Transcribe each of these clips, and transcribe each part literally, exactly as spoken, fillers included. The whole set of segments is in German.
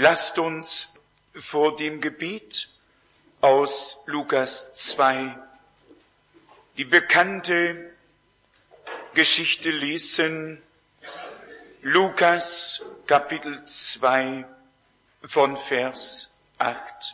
Lasst uns vor dem Gebet aus Lukas zwei die bekannte Geschichte lesen. Lukas Kapitel zwei von Vers acht.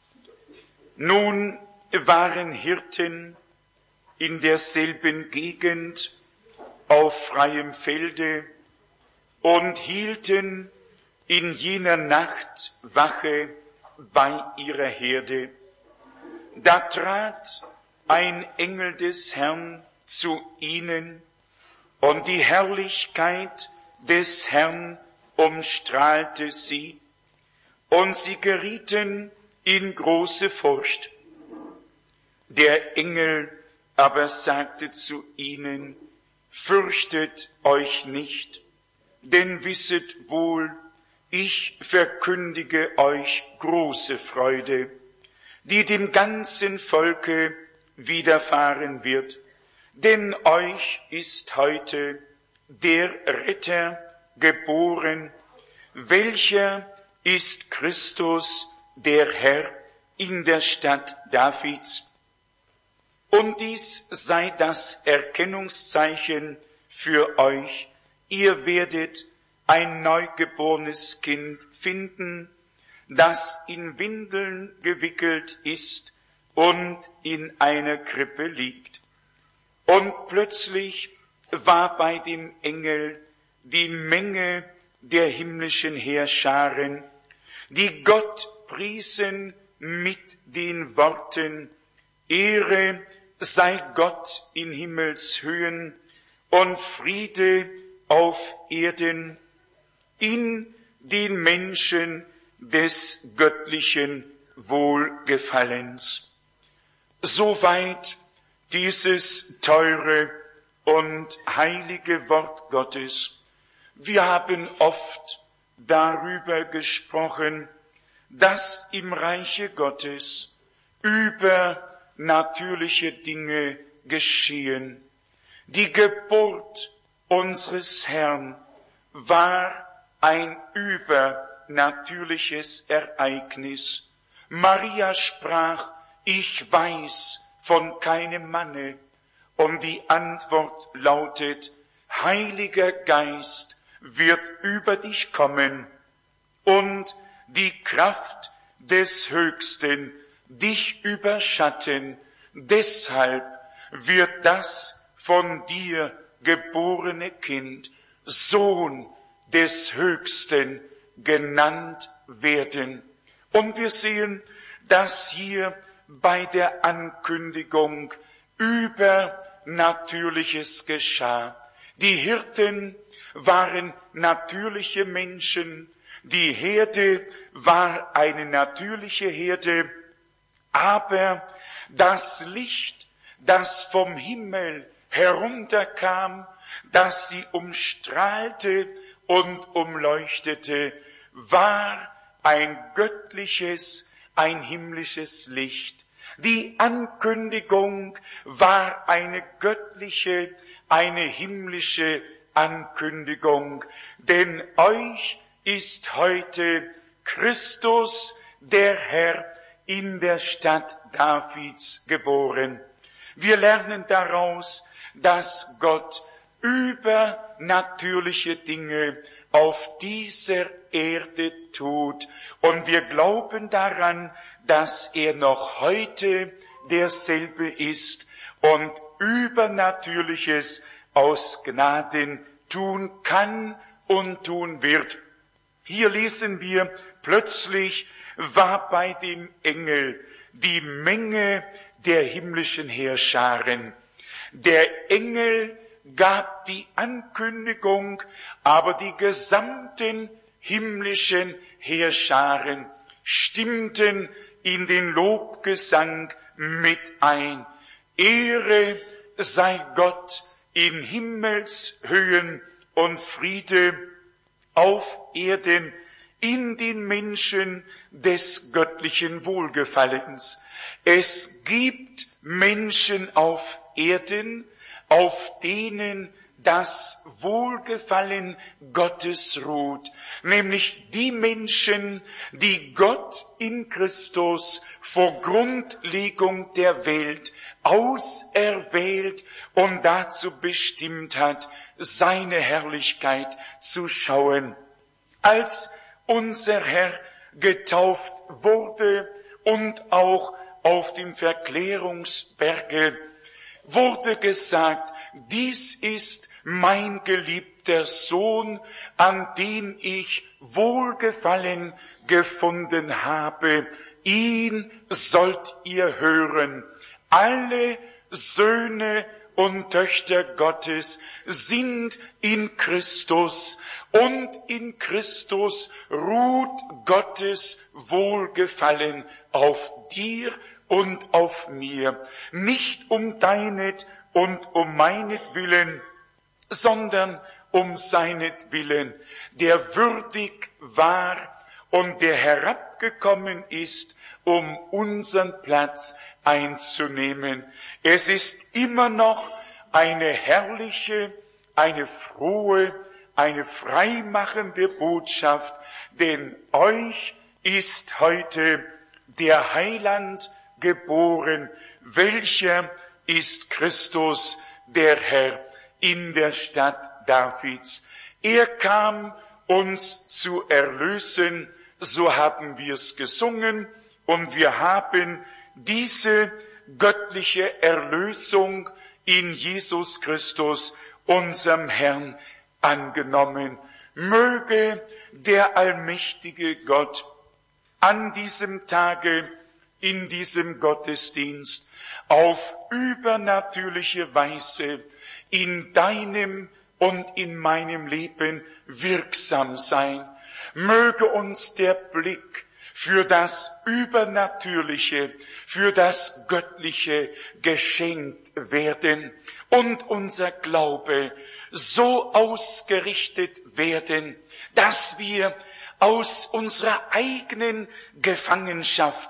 Nun waren Hirten in derselben Gegend auf freiem Felde und hielten in jener Nacht Wache bei ihrer Herde. Da trat ein Engel des Herrn zu ihnen, und die Herrlichkeit des Herrn umstrahlte sie, und sie gerieten in große Furcht. Der Engel aber sagte zu ihnen: Fürchtet euch nicht, denn wisset wohl, ich verkündige euch große Freude, die dem ganzen Volke widerfahren wird. Denn euch ist heute der Retter geboren, welcher ist Christus, der Herr, in der Stadt Davids. Und dies sei das Erkennungszeichen für euch: Ihr werdet ein neugeborenes Kind finden, das in Windeln gewickelt ist und in einer Krippe liegt. Und plötzlich war bei dem Engel die Menge der himmlischen Heerscharen, die Gott priesen mit den Worten: Ehre sei Gott in Himmelshöhen und Friede auf Erden in den Menschen des göttlichen Wohlgefallens. Soweit dieses teure und heilige Wort Gottes. Wir haben oft darüber gesprochen, dass im Reiche Gottes übernatürliche Dinge geschehen. Die Geburt unseres Herrn war ein übernatürliches Ereignis. Maria sprach: Ich weiß von keinem Manne. Und die Antwort lautet: Heiliger Geist wird über dich kommen und die Kraft des Höchsten dich überschatten. Deshalb wird das von dir geborene Kind Sohn des Höchsten genannt werden. Und wir sehen, dass hier bei der Ankündigung Übernatürliches geschah. Die Hirten waren natürliche Menschen, die Herde war eine natürliche Herde, aber das Licht, das vom Himmel herunterkam, das sie umstrahlte und umleuchtete, war ein göttliches, ein himmlisches Licht. Die Ankündigung war eine göttliche, eine himmlische Ankündigung, denn euch ist heute Christus, der Herr, in der Stadt Davids geboren. Wir lernen daraus, dass Gott übernatürliche Dinge auf dieser Erde tut, und wir glauben daran, dass er noch heute derselbe ist und Übernatürliches aus Gnaden tun kann und tun wird. Hier lesen wir: Plötzlich war bei dem Engel die Menge der himmlischen Heerscharen. Der Engel gab die Ankündigung, aber die gesamten himmlischen Heerscharen stimmten in den Lobgesang mit ein. Ehre sei Gott in Himmelshöhen und Friede auf Erden in den Menschen des göttlichen Wohlgefallens. Es gibt Menschen auf Erden, auf denen das Wohlgefallen Gottes ruht, nämlich die Menschen, die Gott in Christus vor Grundlegung der Welt auserwählt und dazu bestimmt hat, seine Herrlichkeit zu schauen. Als unser Herr getauft wurde und auch auf dem Verklärungsberge, wurde gesagt, dies ist mein geliebter Sohn, an dem ich Wohlgefallen gefunden habe. Ihn sollt ihr hören. Alle Söhne und Töchter Gottes sind in Christus, und in Christus ruht Gottes Wohlgefallen auf dir und auf mir, nicht um deinet und um meinetwillen, sondern um seinetwillen, der würdig war und der herabgekommen ist, um unseren Platz einzunehmen. Es ist immer noch eine herrliche, eine frohe, eine freimachende Botschaft, denn euch ist heute der Heiland geboren, welcher ist Christus, der Herr, in der Stadt Davids. Er kam, uns zu erlösen, so haben wir es gesungen, und wir haben diese göttliche Erlösung in Jesus Christus, unserem Herrn, angenommen. Möge der allmächtige Gott an diesem Tage, in diesem Gottesdienst, auf übernatürliche Weise in deinem und in meinem Leben wirksam sein. Möge uns der Blick für das Übernatürliche, für das Göttliche geschenkt werden und unser Glaube so ausgerichtet werden, dass wir aus unserer eigenen Gefangenschaft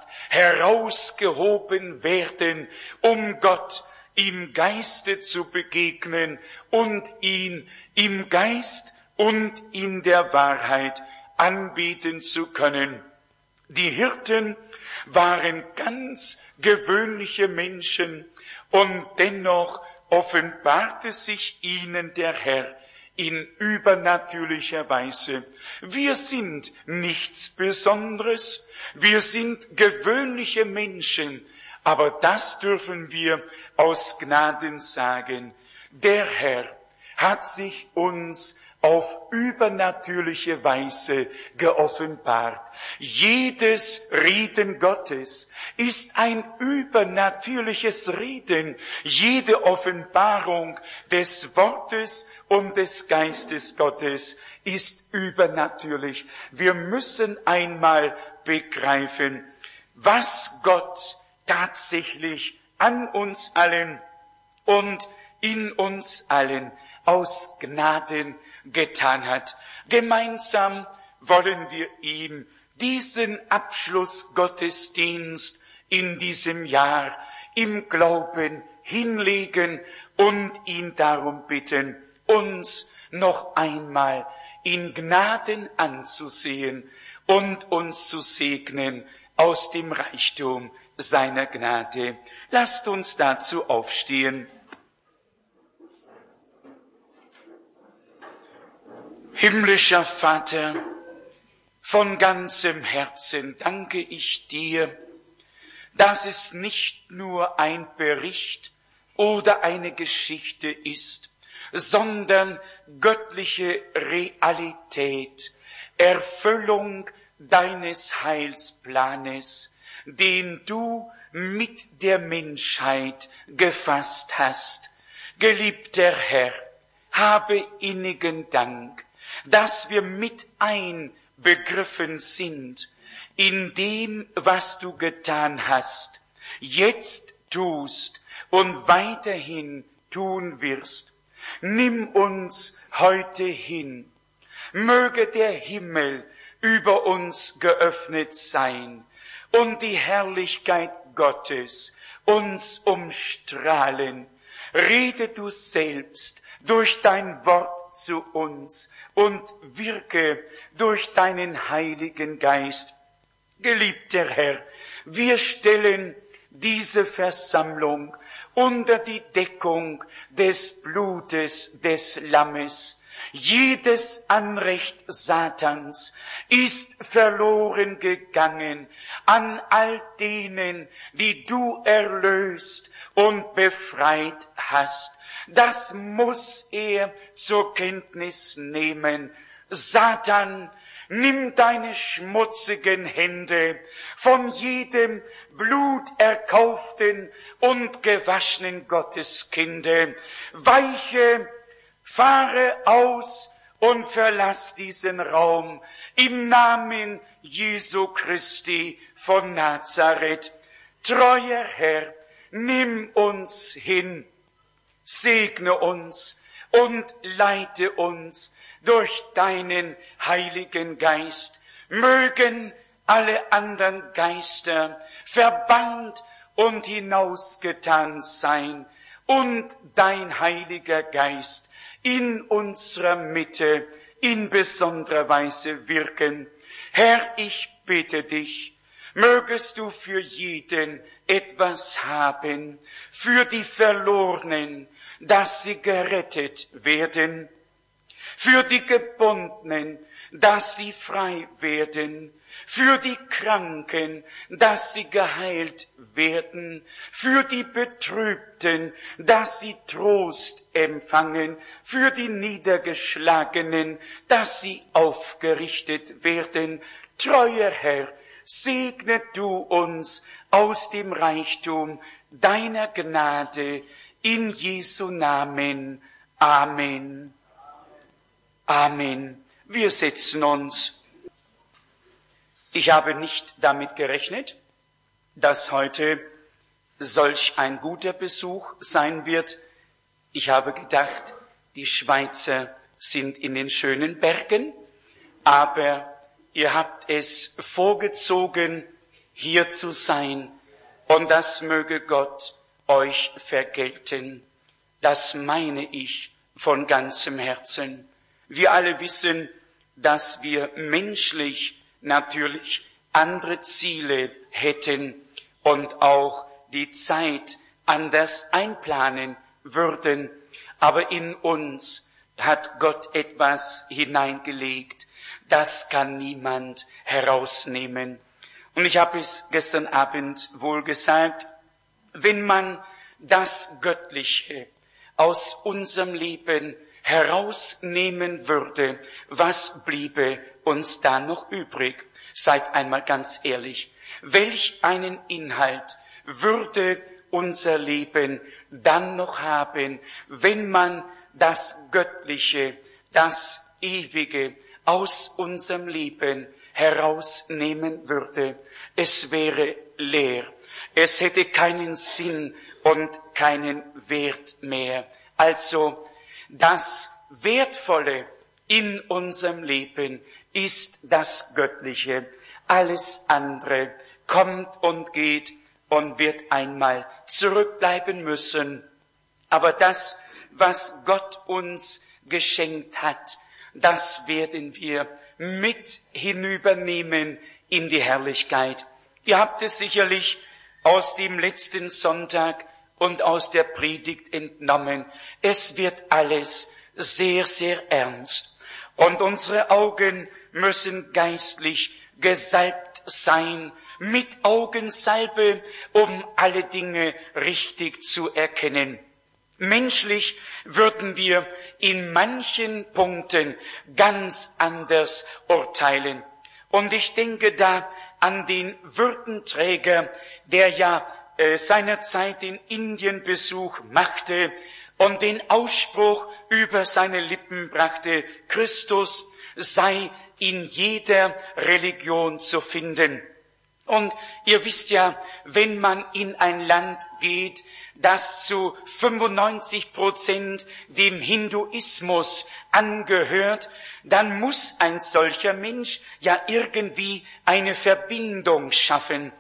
herausgehoben werden, um Gott im Geiste zu begegnen und ihn im Geist und in der Wahrheit anbieten zu können. Die Hirten waren ganz gewöhnliche Menschen, und dennoch offenbarte sich ihnen der Herr in übernatürlicher Weise. Wir sind nichts Besonderes, wir sind gewöhnliche Menschen, aber das dürfen wir aus Gnaden sagen. Der Herr hat sich uns auf übernatürliche Weise geoffenbart. Jedes Reden Gottes ist ein übernatürliches Reden. Jede Offenbarung des Wortes und des Geistes Gottes ist übernatürlich. Wir müssen einmal begreifen, was Gott tatsächlich an uns allen und in uns allen aus Gnaden getan hat. Gemeinsam wollen wir ihm diesen Abschlussgottesdienst in diesem Jahr im Glauben hinlegen und ihn darum bitten, uns noch einmal in Gnaden anzusehen und uns zu segnen aus dem Reichtum seiner Gnade. Lasst uns dazu aufstehen. Himmlischer Vater, von ganzem Herzen danke ich dir, dass es nicht nur ein Bericht oder eine Geschichte ist, sondern göttliche Realität, Erfüllung deines Heilsplanes, den du mit der Menschheit gefasst hast. Geliebter Herr, habe innigen Dank, dass wir mit einbegriffen sind in dem, was du getan hast, jetzt tust und weiterhin tun wirst. Nimm uns heute hin. Möge der Himmel über uns geöffnet sein und die Herrlichkeit Gottes uns umstrahlen. Rede du selbst durch dein Wort zu uns und wirke durch deinen Heiligen Geist. Geliebter Herr, wir stellen diese Versammlung unter die Deckung des Blutes des Lammes. Jedes Anrecht Satans ist verloren gegangen an all denen, die du erlöst und befreit hast. Das muss er zur Kenntnis nehmen. Satan, nimm deine schmutzigen Hände von jedem bluterkauften und gewaschenen Gotteskinde. Weiche, fahre aus und verlass diesen Raum im Namen Jesu Christi von Nazareth. Treuer Herr, nimm uns hin, segne uns und leite uns durch deinen Heiligen Geist. Mögen alle anderen Geister verbannt und hinausgetan sein und dein Heiliger Geist in unserer Mitte in besonderer Weise wirken. Herr, ich bitte dich, mögest du für jeden etwas haben, für die Verlorenen, dass sie gerettet werden, für die Gebundenen, dass sie frei werden, für die Kranken, dass sie geheilt werden, für die Betrübten, dass sie Trost empfangen, für die Niedergeschlagenen, dass sie aufgerichtet werden. Treuer Herr, segne du uns aus dem Reichtum deiner Gnade in Jesu Namen. Amen. Amen. Wir setzen uns. Ich habe nicht damit gerechnet, dass heute solch ein guter Besuch sein wird. Ich habe gedacht, die Schweizer sind in den schönen Bergen, aber ihr habt es vorgezogen, hier zu sein, und das möge Gott euch vergelten. Das meine ich von ganzem Herzen. Wir alle wissen, dass wir menschlich natürlich andere Ziele hätten und auch die Zeit anders einplanen würden. Aber in uns hat Gott etwas hineingelegt, das kann niemand herausnehmen. Und ich habe es gestern Abend wohl gesagt, wenn man das Göttliche aus unserem Leben herausnehmen würde, was bliebe uns da noch übrig? Seid einmal ganz ehrlich, welch einen Inhalt würde unser Leben dann noch haben, wenn man das Göttliche, das Ewige aus unserem Leben herausnehmen würde? Es wäre leer. Es hätte keinen Sinn und keinen Wert mehr. Also, das Wertvolle in unserem Leben ist das Göttliche. Alles andere kommt und geht und wird einmal zurückbleiben müssen. Aber das, was Gott uns geschenkt hat, das werden wir mit hinübernehmen in die Herrlichkeit. Ihr habt es sicherlich aus dem letzten Sonntag und aus der Predigt entnommen. Es wird alles sehr, sehr ernst. Und unsere Augen müssen geistlich gesalbt sein, mit Augensalbe, um alle Dinge richtig zu erkennen. Menschlich würden wir in manchen Punkten ganz anders urteilen. Und ich denke da an den Würdenträger, der ja äh, seinerzeit den Indienbesuch machte und den Ausspruch über seine Lippen brachte, Christus sei in jeder Religion zu finden. Und ihr wisst ja, wenn man in ein Land geht, das zu fünfundneunzig Prozent dem Hinduismus angehört, dann muss ein solcher Mensch ja irgendwie eine Verbindung schaffen.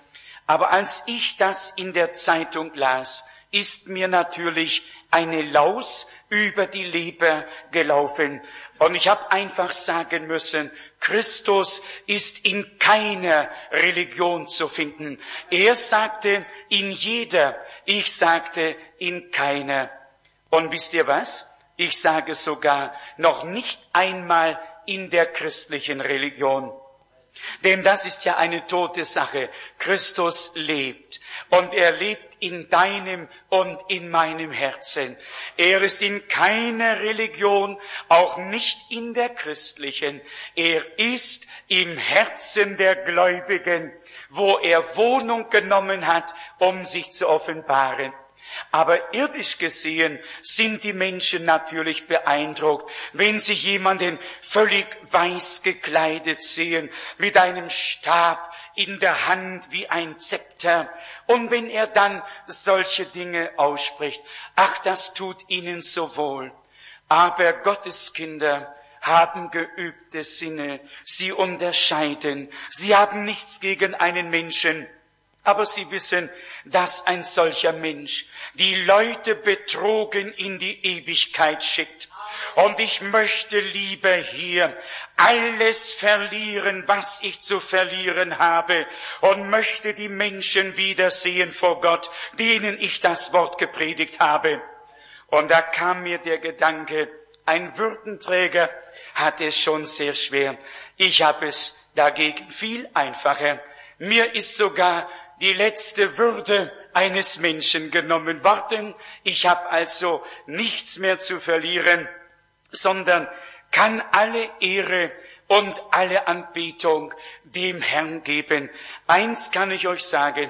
Aber als ich das in der Zeitung las, ist mir natürlich eine Laus über die Leber gelaufen. Und ich habe einfach sagen müssen, Christus ist in keiner Religion zu finden. Er sagte, in jeder. Ich sagte, in keiner. Und wisst ihr was? Ich sage sogar noch nicht einmal in der christlichen Religion. Denn das ist ja eine tote Sache. Christus lebt. Und er lebt in deinem und in meinem Herzen. Er ist in keiner Religion, auch nicht in der christlichen. Er ist im Herzen der Gläubigen, wo er Wohnung genommen hat, um sich zu offenbaren. Aber irdisch gesehen sind die Menschen natürlich beeindruckt, wenn sie jemanden völlig weiß gekleidet sehen, mit einem Stab in der Hand wie ein Zepter. Und wenn er dann solche Dinge ausspricht, ach, das tut ihnen so wohl. Aber Gottes Kinder haben geübte Sinne, sie unterscheiden, sie haben nichts gegen einen Menschen. Aber sie wissen, dass ein solcher Mensch die Leute betrogen in die Ewigkeit schickt. Und ich möchte lieber hier alles verlieren, was ich zu verlieren habe, und möchte die Menschen wiedersehen vor Gott, denen ich das Wort gepredigt habe. Und da kam mir der Gedanke, ein Würdenträger hat es schon sehr schwer. Ich habe es dagegen viel einfacher. Mir ist sogar die letzte Würde eines Menschen genommen worden. Ich habe also nichts mehr zu verlieren, sondern kann alle Ehre und alle Anbetung dem Herrn geben. Eins kann ich euch sagen,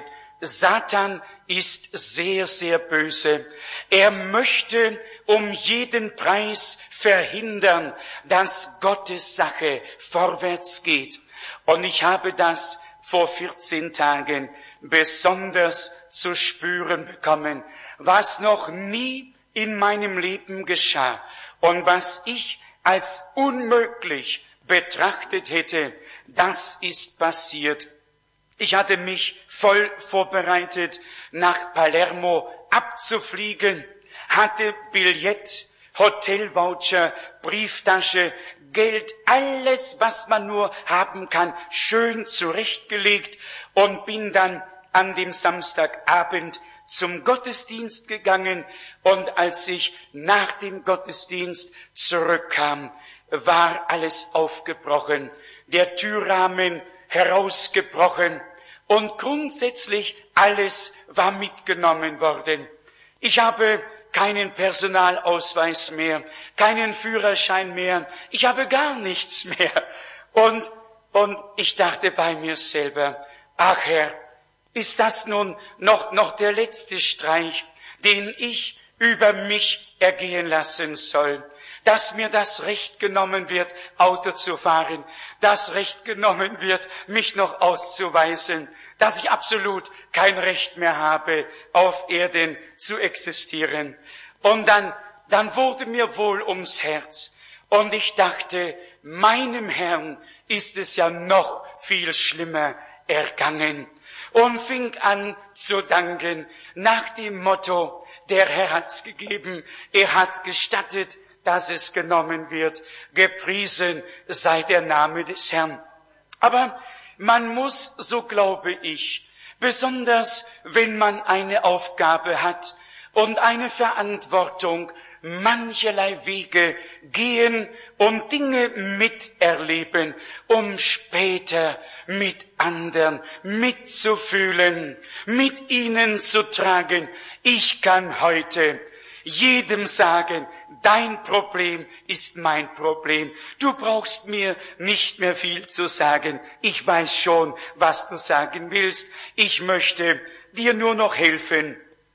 Satan ist sehr, sehr böse. Er möchte um jeden Preis verhindern, dass Gottes Sache vorwärts geht. Und ich habe das vor vierzehn Tagen besonders zu spüren bekommen, was noch nie in meinem Leben geschah und was ich als unmöglich betrachtet hätte, das ist passiert. Ich hatte mich voll vorbereitet, nach Palermo abzufliegen, hatte Billett, Hotelvoucher, Brieftasche, Geld, alles, was man nur haben kann, schön zurechtgelegt und bin dann an dem Samstagabend zum Gottesdienst gegangen. Und als ich nach dem Gottesdienst zurückkam, war alles aufgebrochen, der Türrahmen herausgebrochen und grundsätzlich alles war mitgenommen worden. Ich habe keinen Personalausweis mehr, keinen Führerschein mehr, ich habe gar nichts mehr. Und, und ich dachte bei mir selber, ach Herr, ist das nun noch, noch der letzte Streich, den ich über mich ergehen lassen soll? Dass mir das Recht genommen wird, Auto zu fahren, das Recht genommen wird, mich noch auszuweisen, dass ich absolut kein Recht mehr habe, auf Erden zu existieren. Und dann, dann wurde mir wohl ums Herz. Und ich dachte, meinem Herrn ist es ja noch viel schlimmer ergangen. Und fing an zu danken nach dem Motto, der Herr hat's gegeben, er hat gestattet, dass es genommen wird. Gepriesen sei der Name des Herrn. Aber man muss, so glaube ich, besonders wenn man eine Aufgabe hat und eine Verantwortung, mancherlei Wege gehen und Dinge miterleben, um später mit anderen mitzufühlen, mit ihnen zu tragen. Ich kann heute jedem sagen, dein Problem ist mein Problem. Du brauchst mir nicht mehr viel zu sagen. Ich weiß schon, was du sagen willst. Ich möchte dir nur noch helfen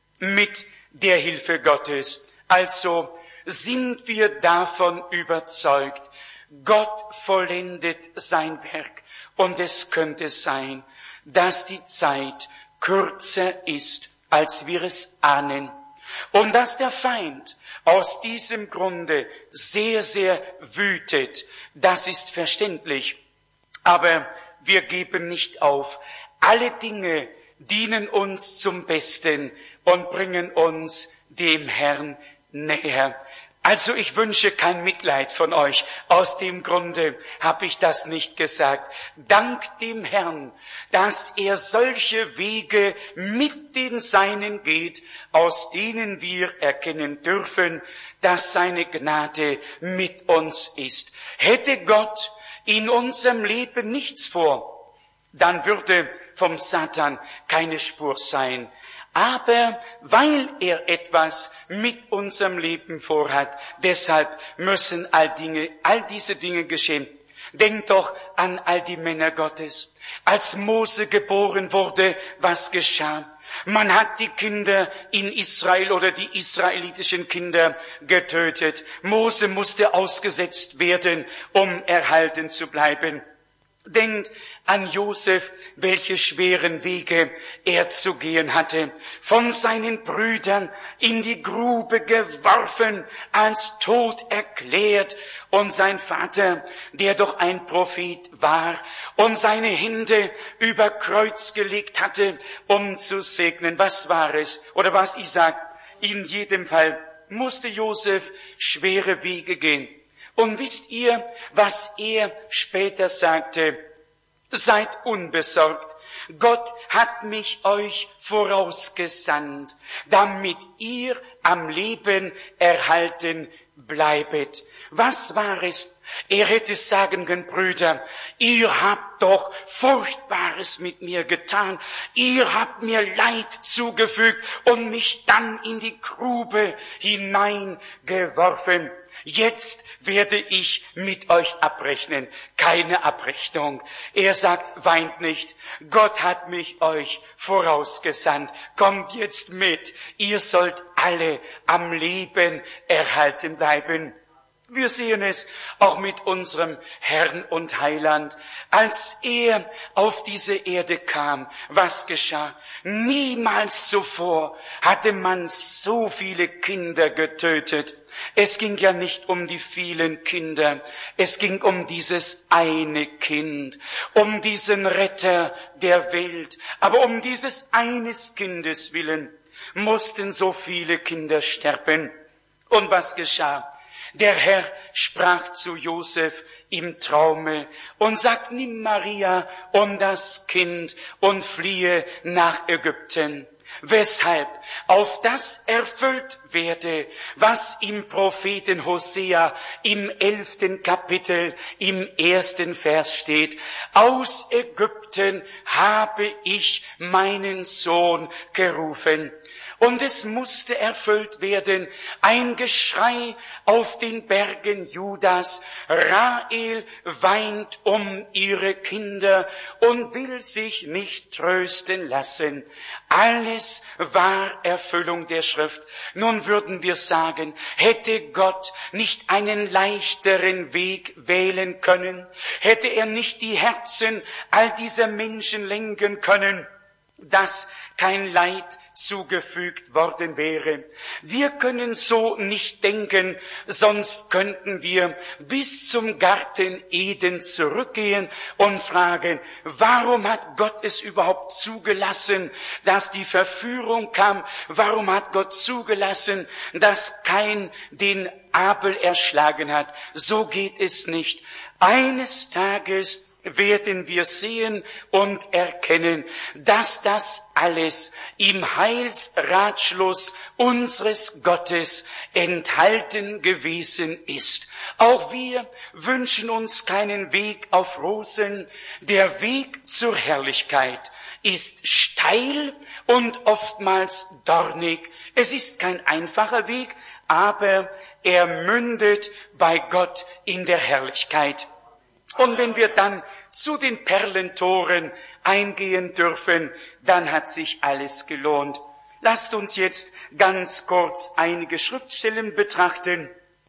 mit der Hilfe Gottes. Also sind wir davon überzeugt, Gott vollendet sein Werk. Und es könnte sein, dass die Zeit kürzer ist, als wir es ahnen. Und dass der Feind aus diesem Grunde sehr, sehr wütet, das ist verständlich. Aber wir geben nicht auf. Alle Dinge, dienen uns zum Besten und bringen uns dem Herrn näher. Also ich wünsche kein Mitleid von euch. Aus dem Grunde habe ich das nicht gesagt. Dank dem Herrn, dass er solche Wege mit den Seinen geht, aus denen wir erkennen dürfen, dass seine Gnade mit uns ist. Hätte Gott in unserem Leben nichts vor, dann würde vom Satan keine Spur sein. Aber weil er etwas mit unserem Leben vorhat, deshalb müssen all Dinge, all diese Dinge geschehen. Denkt doch an all die Männer Gottes. Als Mose geboren wurde, was geschah? Man hat die Kinder in Israel oder die israelitischen Kinder getötet. Mose musste ausgesetzt werden, um erhalten zu bleiben. Denkt an Josef, welche schweren Wege er zu gehen hatte. Von seinen Brüdern in die Grube geworfen, als tot erklärt. Und sein Vater, der doch ein Prophet war und seine Hände über Kreuz gelegt hatte, um zu segnen. Was war es? Oder was Isaac? In jedem Fall musste Josef schwere Wege gehen. Und wisst ihr, was er später sagte? Seid unbesorgt. Gott hat mich euch vorausgesandt, damit ihr am Leben erhalten bleibet. Was war es? Er hätte sagen können, Brüder, ihr habt doch Furchtbares mit mir getan. Ihr habt mir Leid zugefügt und mich dann in die Grube hineingeworfen. Jetzt werde ich mit euch abrechnen. Keine Abrechnung. Er sagt, weint nicht. Gott hat mich euch vorausgesandt. Kommt jetzt mit. Ihr sollt alle am Leben erhalten bleiben. Wir sehen es auch mit unserem Herrn und Heiland. Als er auf diese Erde kam, was geschah? Niemals zuvor hatte man so viele Kinder getötet. Es ging ja nicht um die vielen Kinder, es ging um dieses eine Kind, um diesen Retter der Welt. Aber um dieses eines Kindes willen mussten so viele Kinder sterben. Und was geschah? Der Herr sprach zu Josef im Traume und sagt, nimm Maria und das Kind und fliehe nach Ägypten. Weshalb? Auf das erfüllt werde, was im Propheten Hosea im elften Kapitel im ersten Vers steht. Aus Ägypten habe ich meinen Sohn gerufen. Und es musste erfüllt werden, ein Geschrei auf den Bergen Judas. Rahel weint um ihre Kinder und will sich nicht trösten lassen. Alles war Erfüllung der Schrift. Nun würden wir sagen, hätte Gott nicht einen leichteren Weg wählen können? Hätte er nicht die Herzen all dieser Menschen lenken können, dass kein Leid zugefügt worden wäre. Wir können so nicht denken, sonst könnten wir bis zum Garten Eden zurückgehen und fragen, warum hat Gott es überhaupt zugelassen, dass die Verführung kam? Warum hat Gott zugelassen, dass Kain den Abel erschlagen hat? So geht es nicht. Eines Tages werden wir sehen und erkennen, dass das alles im Heilsratschluss unseres Gottes enthalten gewesen ist. Auch wir wünschen uns keinen Weg auf Rosen. Der Weg zur Herrlichkeit ist steil und oftmals dornig. Es ist kein einfacher Weg, aber er mündet bei Gott in der Herrlichkeit. Und wenn wir dann zu den Perlentoren eingehen dürfen, dann hat sich alles gelohnt. Lasst uns jetzt ganz kurz einige Schriftstellen betrachten.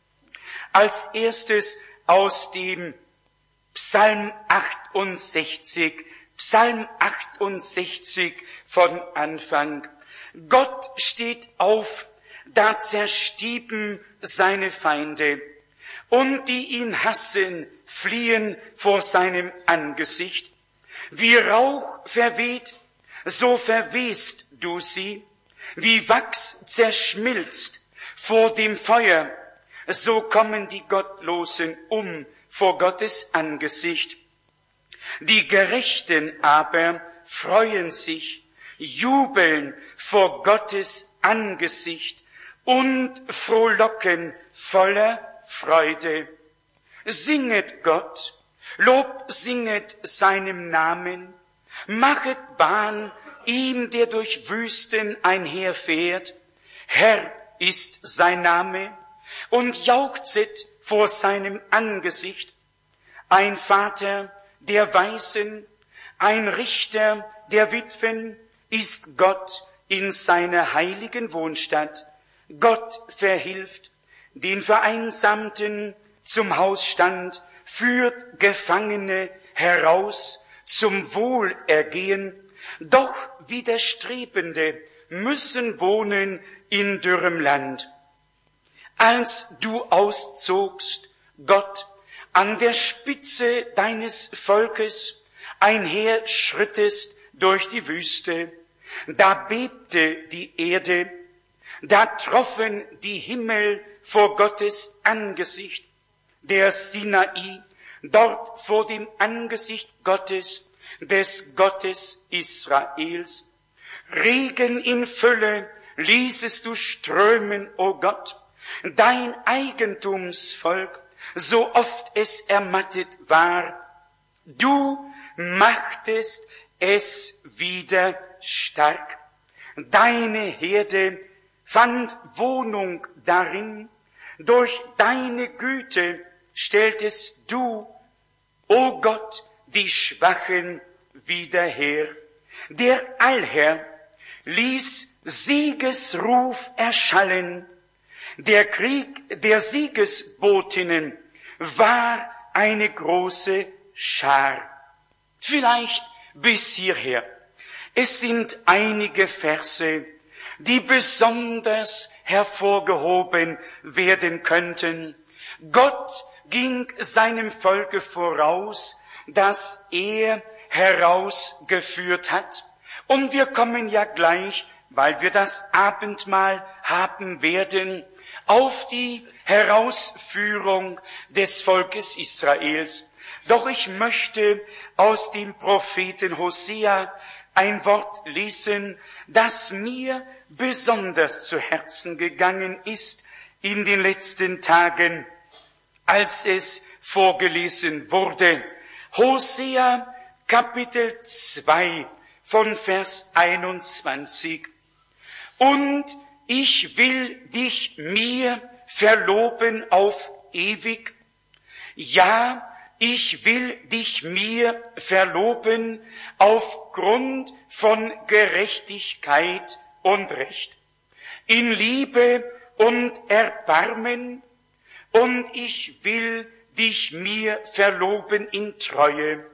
Als erstes aus dem Psalm achtundsechzig, Psalm achtundsechzig von Anfang. Gott steht auf, da zerstieben seine Feinde, und die ihn hassen, fliehen vor seinem Angesicht. Wie Rauch verweht, so verwehst du sie, wie Wachs zerschmilzt vor dem Feuer, so kommen die Gottlosen um vor Gottes Angesicht. Die Gerechten aber freuen sich, jubeln vor Gottes Angesicht und frohlocken voller Freude. Singet Gott, Lob singet seinem Namen, machet Bahn ihm, der durch Wüsten einherfährt. Herr ist sein Name, und jauchzet vor seinem Angesicht. Ein Vater der Waisen, ein Richter der Witwen ist Gott in seiner heiligen Wohnstatt. Gott verhilft den Vereinsamten zum Hausstand, führt Gefangene heraus zum Wohlergehen. Doch Widerstrebende müssen wohnen in dürrem Land. Als du auszogst, Gott, an der Spitze deines Volkes einherschrittest durch die Wüste, da bebte die Erde, da troffen die Himmel vor Gottes Angesicht, der Sinai, dort vor dem Angesicht Gottes, des Gottes Israels. Regen in Fülle ließest du strömen, o Gott, dein Eigentumsvolk, so oft es ermattet war. Du machtest es wieder stark. Deine Herde fand Wohnung darin. Durch deine Güte stelltest du, o Gott, die Schwachen wieder her. Der Allherr ließ Siegesruf erschallen. Der Krieg der Siegesbotinnen war eine große Schar. Vielleicht bis hierher. Es sind einige Verse, die besonders hervorgehoben werden könnten. Gott ging seinem Volke voraus, das er herausgeführt hat. Und wir kommen ja gleich, weil wir das Abendmahl haben werden, auf die Herausführung des Volkes Israels. Doch ich möchte aus dem Propheten Hosea ein Wort lesen, das mir besonders zu Herzen gegangen ist in den letzten Tagen, als es vorgelesen wurde. Hosea Kapitel zwei von Vers einundzwanzig. Und ich will dich mir verloben auf ewig. Ja, ich will dich mir verloben aufgrund von Gerechtigkeit und Recht, in Liebe und Erbarmen, und ich will dich mir verloben in Treue.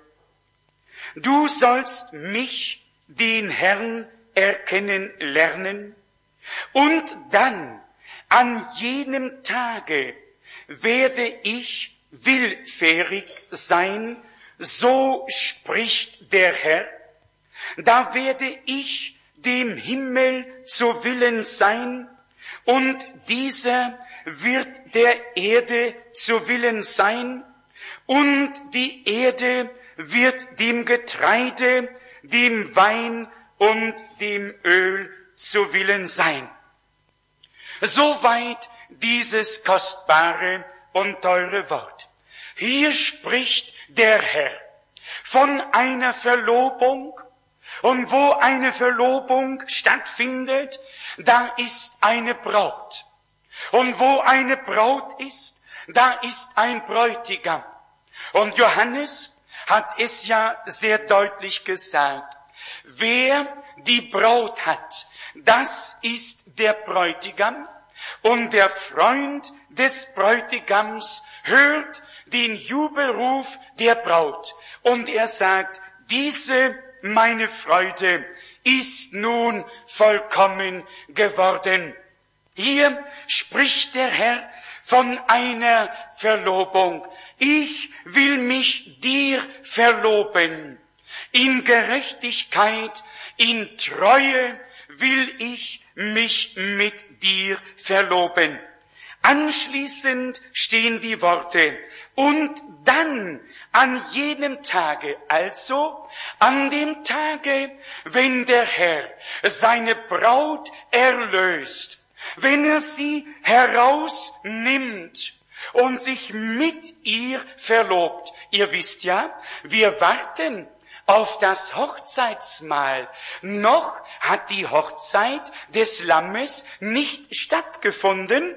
Du sollst mich, den Herrn, erkennen lernen, und dann, an jenem Tage, werde ich willfährig sein, so spricht der Herr. Da werde ich dem Himmel zu Willen sein, und dieser wird der Erde zu Willen sein, und die Erde wird dem Getreide, dem Wein und dem Öl zu Willen sein. Soweit dieses kostbare und teure Wort. Hier spricht der Herr von einer Verlobung, und wo eine Verlobung stattfindet, da ist eine Braut. Und wo eine Braut ist, da ist ein Bräutigam. Und Johannes hat es ja sehr deutlich gesagt. Wer die Braut hat, das ist der Bräutigam. Und der Freund des Bräutigams hört den Jubelruf der Braut. Und er sagt, diese, meine Freude, ist nun vollkommen geworden. Hier spricht der Herr von einer Verlobung. Ich will mich dir verloben. In Gerechtigkeit, in Treue will ich mich mit dir verloben. Anschließend stehen die Worte, und dann an jenem Tage, also an dem Tage, wenn der Herr seine Braut erlöst, wenn er sie herausnimmt und sich mit ihr verlobt. Ihr wisst ja, wir warten auf das Hochzeitsmahl. Noch hat die Hochzeit des Lammes nicht stattgefunden,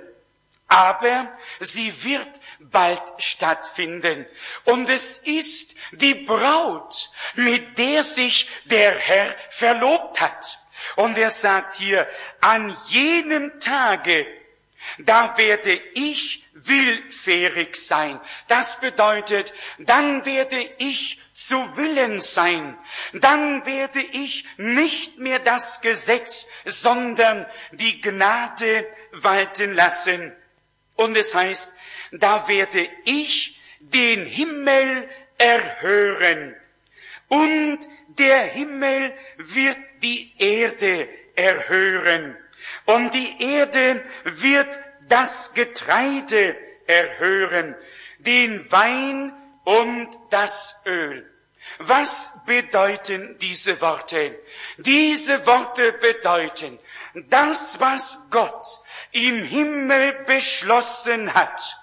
aber sie wird bald stattfinden. Und es ist die Braut, mit der sich der Herr verlobt hat. Und er sagt hier, an jenem Tage, da werde ich willfährig sein. Das bedeutet, dann werde ich zu Willen sein. Dann werde ich nicht mehr das Gesetz, sondern die Gnade walten lassen. Und es heißt, da werde ich den Himmel erhören und der Himmel wird die Erde erhören und die Erde wird das Getreide erhören, den Wein und das Öl. Was bedeuten diese Worte? Diese Worte bedeuten, das, was Gott im Himmel beschlossen hat,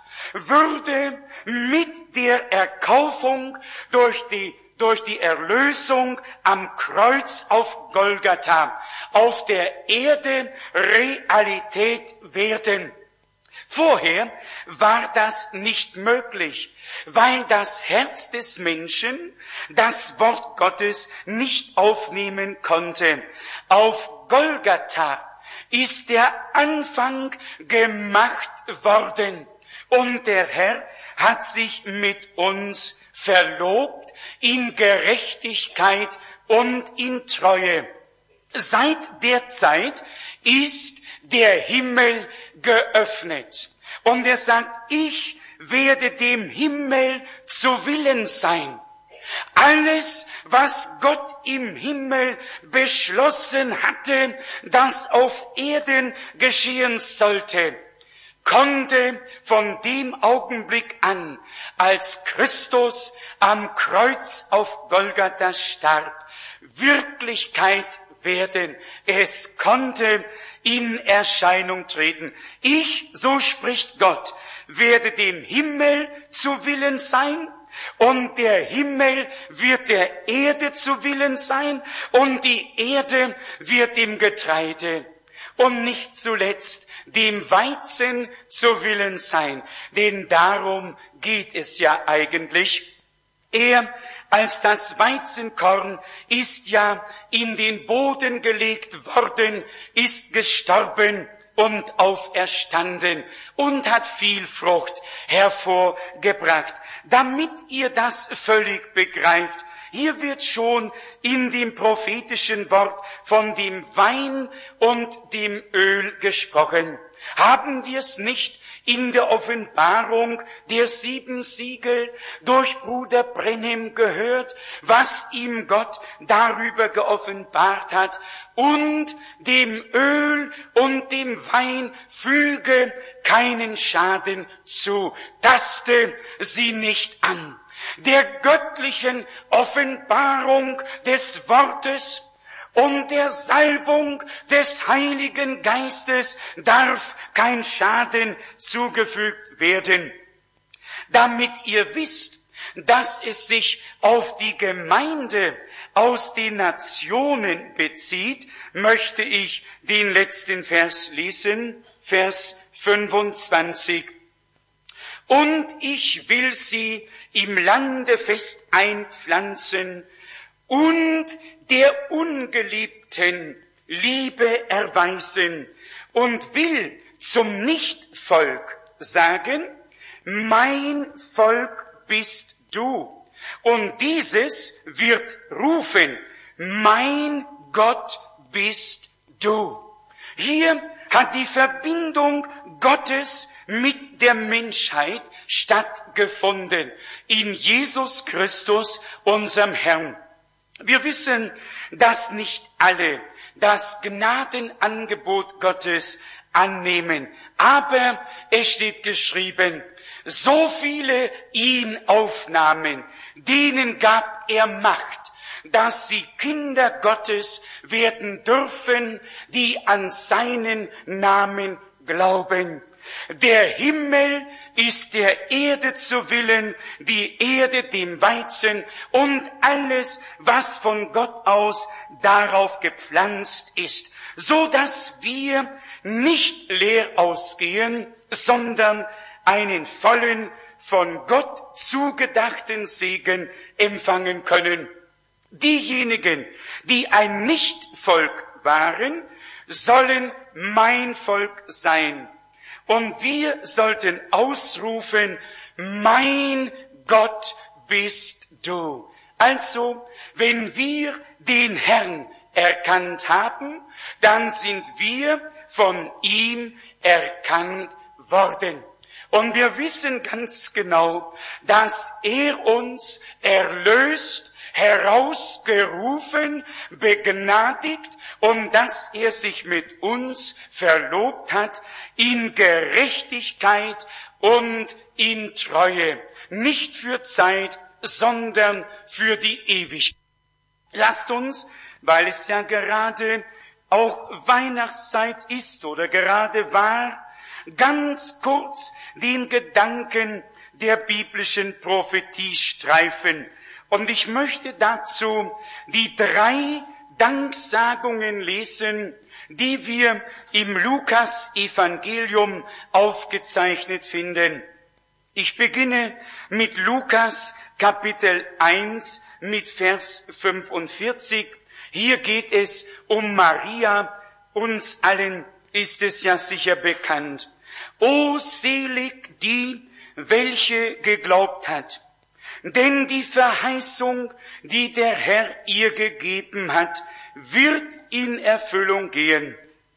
würde mit der Erkaufung durch die, durch die Erlösung am Kreuz auf Golgatha auf der Erde Realität werden. Vorher war das nicht möglich, weil das Herz des Menschen das Wort Gottes nicht aufnehmen konnte. Auf Golgatha ist der Anfang gemacht worden und der Herr hat sich mit uns verlobt in Gerechtigkeit und in Treue. Seit der Zeit ist der Himmel geöffnet. Und er sagt, ich werde dem Himmel zu Willen sein. Alles, was Gott im Himmel beschlossen hatte, das auf Erden geschehen sollte, konnte von dem Augenblick an, als Christus am Kreuz auf Golgatha starb, Wirklichkeit werden. Es konnte in Erscheinung treten. Ich, so spricht Gott, werde dem Himmel zu Willen sein und der Himmel wird der Erde zu Willen sein und die Erde wird dem Getreide und nicht zuletzt dem Weizen zu Willen sein. Denn darum geht es ja eigentlich. Er als das Weizenkorn ist ja in den Boden gelegt worden, ist gestorben und auferstanden und hat viel Frucht hervorgebracht. Damit ihr das völlig begreift, hier wird schon in dem prophetischen Wort von dem Wein und dem Öl gesprochen. Haben wir es nicht in der Offenbarung der sieben Siegel durch Bruder Brenhem gehört, was ihm Gott darüber geoffenbart hat? Und dem Öl und dem Wein füge keinen Schaden zu, taste sie nicht an. Der göttlichen Offenbarung des Wortes und der Salbung des Heiligen Geistes darf kein Schaden zugefügt werden. Damit ihr wisst, dass es sich auf die Gemeinde aus den Nationen bezieht, möchte ich den letzten Vers lesen, Vers fünfundzwanzig. Und ich will sie im Lande fest einpflanzen und der Ungeliebten Liebe erweisen und will zum Nichtvolk sagen, mein Volk bist du. Und dieses wird rufen, mein Gott bist du. Hier hat die Verbindung Gottes mit der Menschheit stattgefunden in Jesus Christus, unserem Herrn. Wir wissen, dass nicht alle das Gnadenangebot Gottes annehmen. Aber es steht geschrieben, so viele ihn aufnahmen, denen gab er Macht, dass sie Kinder Gottes werden dürfen, die an seinen Namen glauben. Der Himmel ist der Erde zu Willen, die Erde dem Weizen und alles, was von Gott aus darauf gepflanzt ist, so dass wir nicht leer ausgehen, sondern einen vollen, von Gott zugedachten Segen empfangen können. Diejenigen, die ein Nichtvolk waren, sollen mein Volk sein. Und wir sollten ausrufen, mein Gott bist du. Also, wenn wir den Herrn erkannt haben, dann sind wir von ihm erkannt worden. Und wir wissen ganz genau, dass er uns erlöst, herausgerufen, begnadigt und dass er sich mit uns verlobt hat in Gerechtigkeit und in Treue. Nicht für Zeit, sondern für die Ewigkeit. Lasst uns, weil es ja gerade auch Weihnachtszeit ist oder gerade war, ganz kurz den Gedanken der biblischen Prophetie streifen. Und ich möchte dazu die drei Danksagungen lesen, die wir im Lukas-Evangelium aufgezeichnet finden. Ich beginne mit Lukas Kapitel eins mit Vers fünfundvierzig. Hier geht es um Maria. Uns allen ist es ja sicher bekannt. O selig die, welche geglaubt hat, denn die Verheißung, die der Herr ihr gegeben hat, wird in Erfüllung gehen.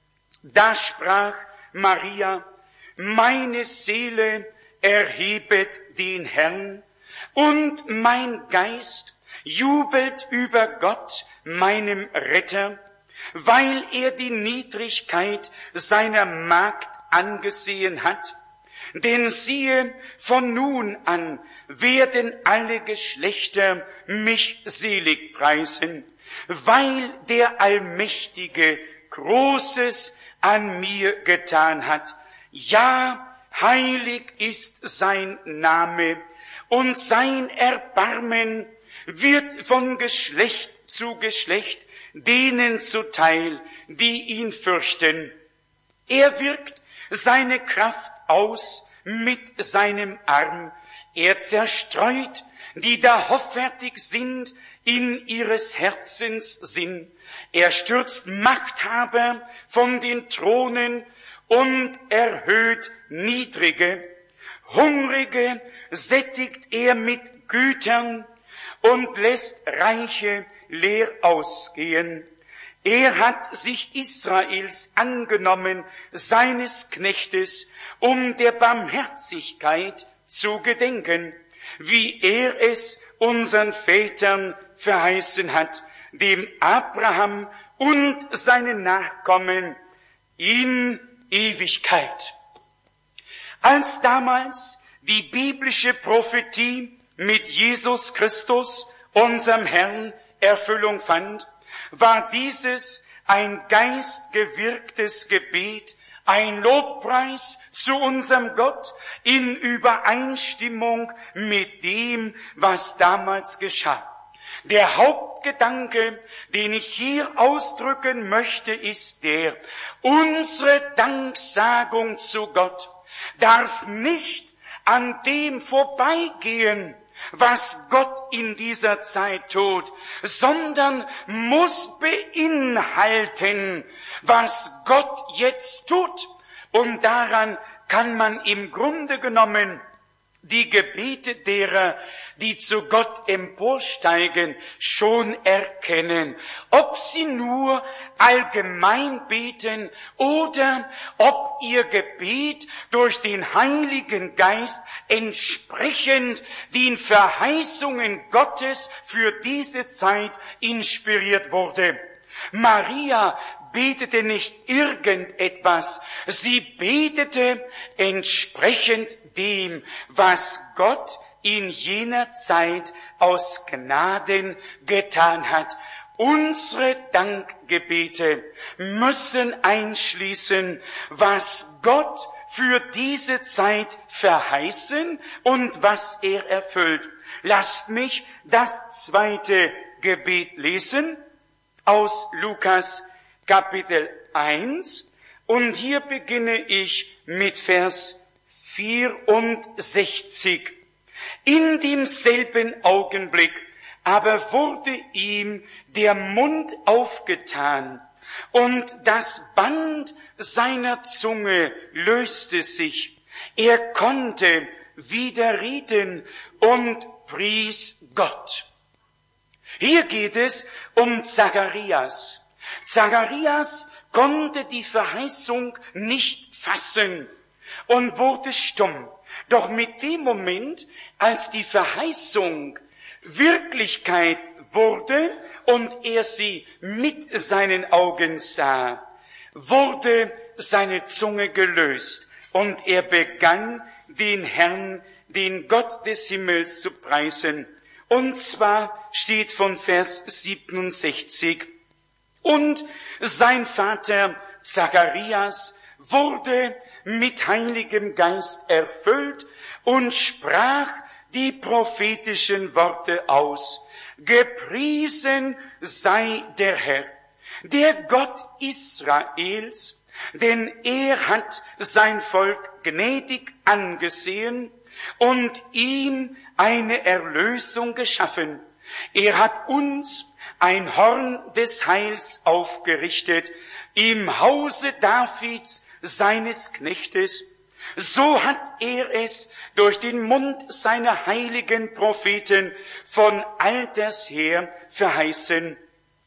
Da sprach Maria, meine Seele erhebet den Herrn, und mein Geist jubelt über Gott, meinem Retter, weil er die Niedrigkeit seiner Magd angesehen hat. Denn siehe, von nun an werden alle Geschlechter mich selig preisen, weil der Allmächtige Großes an mir getan hat. Ja, heilig ist sein Name, und sein Erbarmen wird von Geschlecht zu Geschlecht denen zuteil, die ihn fürchten. Er wirkt seine Kraft aus mit seinem Arm. Er zerstreut, die da hoffärtig sind, in ihres Herzens Sinn. Er stürzt Machthaber von den Thronen und erhöht Niedrige. Hungrige sättigt er mit Gütern und lässt Reiche leer ausgehen. Er hat sich Israels angenommen, seines Knechtes, um der Barmherzigkeit zu gedenken, wie er es unseren Vätern verheißen hat, dem Abraham und seinen Nachkommen in Ewigkeit. Als damals die biblische Prophetie mit Jesus Christus, unserem Herrn, Erfüllung fand, war dieses ein geistgewirktes Gebet, ein Lobpreis zu unserem Gott in Übereinstimmung mit dem, was damals geschah. Der Hauptgedanke, den ich hier ausdrücken möchte, ist der: Unsere Danksagung zu Gott darf nicht an dem vorbeigehen, was Gott in dieser Zeit tut, sondern muss beinhalten, was Gott jetzt tut. Und daran kann man im Grunde genommen die Gebete derer, die zu Gott emporsteigen, schon erkennen, ob sie nur allgemein beten oder ob ihr Gebet durch den Heiligen Geist entsprechend den Verheißungen Gottes für diese Zeit inspiriert wurde. Maria betete nicht irgendetwas, sie betete entsprechend dem, was Gott in jener Zeit aus Gnaden getan hat. Unsere Dankgebete müssen einschließen, was Gott für diese Zeit verheißen und was er erfüllt. Lasst mich das zweite Gebet lesen aus Lukas Kapitel eins, und hier beginne ich mit Vers vierundsechzig. In demselben Augenblick aber wurde ihm der Mund aufgetan, und das Band seiner Zunge löste sich. Er konnte wieder reden und pries Gott. Hier geht es um Zacharias. Zacharias konnte die Verheißung nicht fassen und wurde stumm. Doch mit dem Moment, als die Verheißung Wirklichkeit wurde und er sie mit seinen Augen sah, wurde seine Zunge gelöst und er begann, den Herrn, den Gott des Himmels zu preisen. Und zwar steht von Vers siebenundsechzig, und sein Vater Zacharias wurde mit Heiligem Geist erfüllt und sprach die prophetischen Worte aus. Gepriesen sei der Herr, der Gott Israels, denn er hat sein Volk gnädig angesehen und ihm eine Erlösung geschaffen. Er hat uns ein Horn des Heils aufgerichtet im Hause Davids, seines Knechtes. So hat er es durch den Mund seiner heiligen Propheten von alters her verheißen.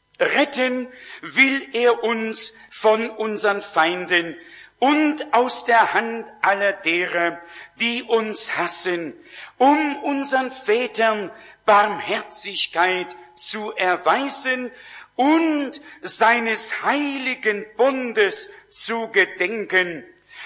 Retten will er uns von unseren Feinden und aus der Hand aller derer, die uns hassen, um unseren Vätern Barmherzigkeit zu erweisen und seines heiligen Bundes zu gedenken,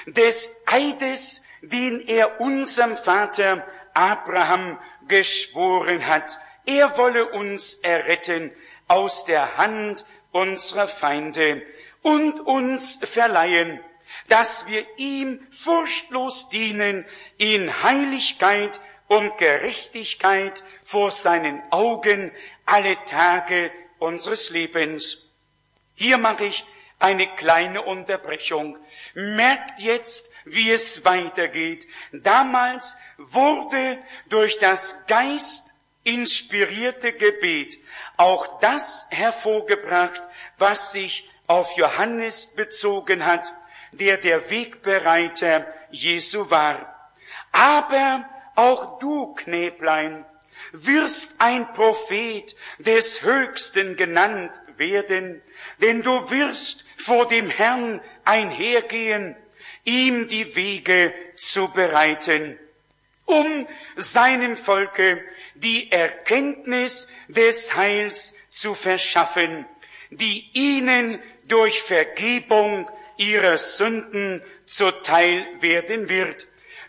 des Eides, den er unserem Vater Abraham geschworen hat. Er wolle uns erretten aus der Hand unserer Feinde und uns verleihen, dass wir ihm furchtlos dienen in Heiligkeit und Gerechtigkeit vor seinen Augen alle Tage unseres Lebens. Hier mache ich eine kleine Unterbrechung. Merkt jetzt, wie es weitergeht. Damals wurde durch das Geist inspirierte Gebet auch das hervorgebracht, was sich auf Johannes bezogen hat, der der Wegbereiter Jesu war. Aber auch du, Knäblein, wirst ein Prophet des Höchsten genannt werden, denn du wirst vor dem Herrn einhergehen, ihm die Wege zu bereiten, um seinem Volke die Erkenntnis des Heils zu verschaffen, die ihnen durch Vergebung ihrer Sünden zuteil werden wird.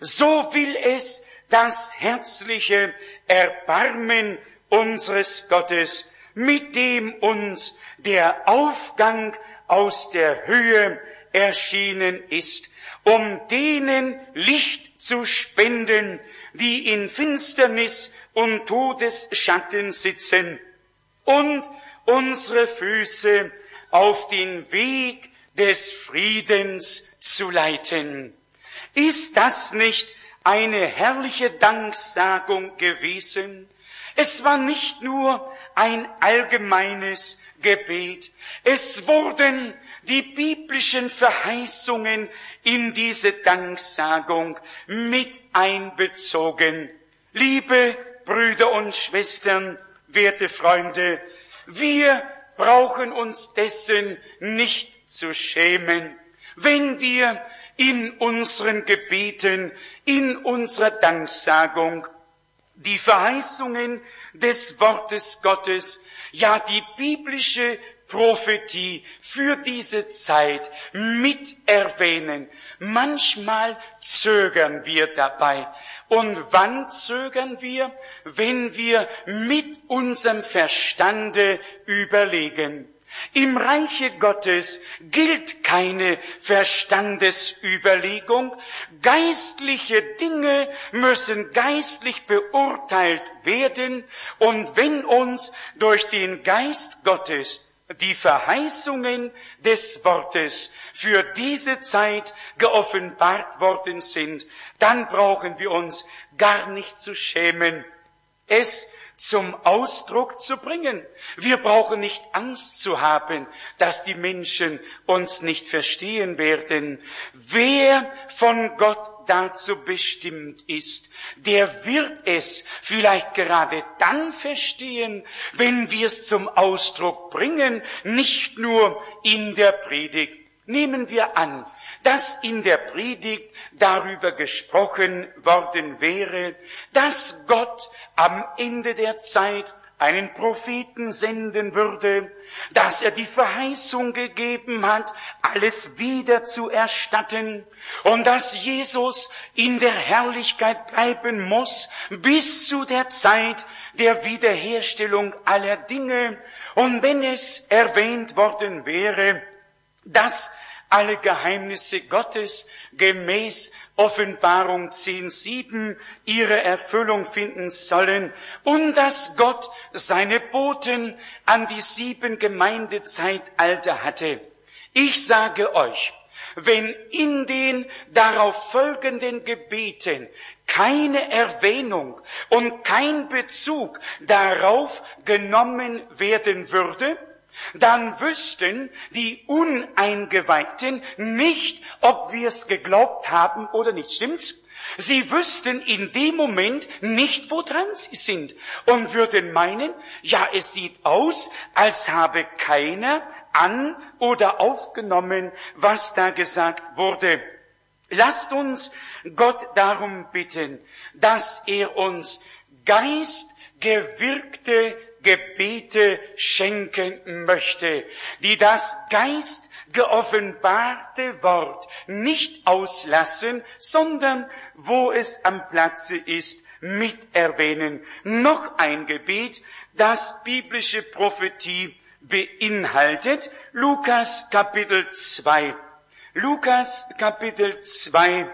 So will es das herzliche Erbarmen unseres Gottes, mit dem uns der Aufgang aus der Höhe erschienen ist, um denen Licht zu spenden, die in Finsternis und Todesschatten sitzen, und unsere Füße auf den Weg des Friedens zu leiten. Ist das nicht eine herrliche Danksagung gewesen? Es war nicht nur ein allgemeines Gebet. Es wurden die biblischen Verheißungen in diese Danksagung mit einbezogen. Liebe Brüder und Schwestern, werte Freunde, wir brauchen uns dessen nicht zu schämen, wenn wir in unseren Gebeten, in unserer Danksagung die Verheißungen des Wortes Gottes, ja die biblische Prophetie für diese Zeit mit erwähnen. Manchmal zögern wir dabei. Und wann zögern wir? Wenn wir mit unserem Verstande überlegen. Im Reiche Gottes gilt keine Verstandesüberlegung. Geistliche Dinge müssen geistlich beurteilt werden. Und wenn uns durch den Geist Gottes die Verheißungen des Wortes für diese Zeit geoffenbart worden sind, dann brauchen wir uns gar nicht zu schämen, es zum Ausdruck zu bringen. Wir brauchen nicht Angst zu haben, dass die Menschen uns nicht verstehen werden. Wer von Gott dazu bestimmt ist, der wird es vielleicht gerade dann verstehen, wenn wir es zum Ausdruck bringen, nicht nur in der Predigt. Nehmen wir an, dass in der Predigt darüber gesprochen worden wäre, dass Gott am Ende der Zeit einen Propheten senden würde, dass er die Verheißung gegeben hat, alles wieder zu erstatten und dass Jesus in der Herrlichkeit bleiben muss bis zu der Zeit der Wiederherstellung aller Dinge. Und wenn es erwähnt worden wäre, dass alle Geheimnisse Gottes gemäß Offenbarung zehn sieben ihre Erfüllung finden sollen und dass Gott seine Boten an die sieben Gemeindezeitalter hatte. Ich sage euch, wenn in den darauf folgenden Gebeten keine Erwähnung und kein Bezug darauf genommen werden würde, dann wüssten die Uneingeweihten nicht, ob wir es geglaubt haben oder nicht. Stimmt's? Sie wüssten in dem Moment nicht, woran sie sind und würden meinen, ja, es sieht aus, als habe keiner an oder aufgenommen, was da gesagt wurde. Lasst uns Gott darum bitten, dass er uns geistgewirkte Gebete schenken möchte, die das Geist geoffenbarte Wort nicht auslassen, sondern wo es am Platze ist, mit erwähnen. Noch ein Gebet, das biblische Prophetie beinhaltet. Lukas Kapitel zwei. Lukas Kapitel zwei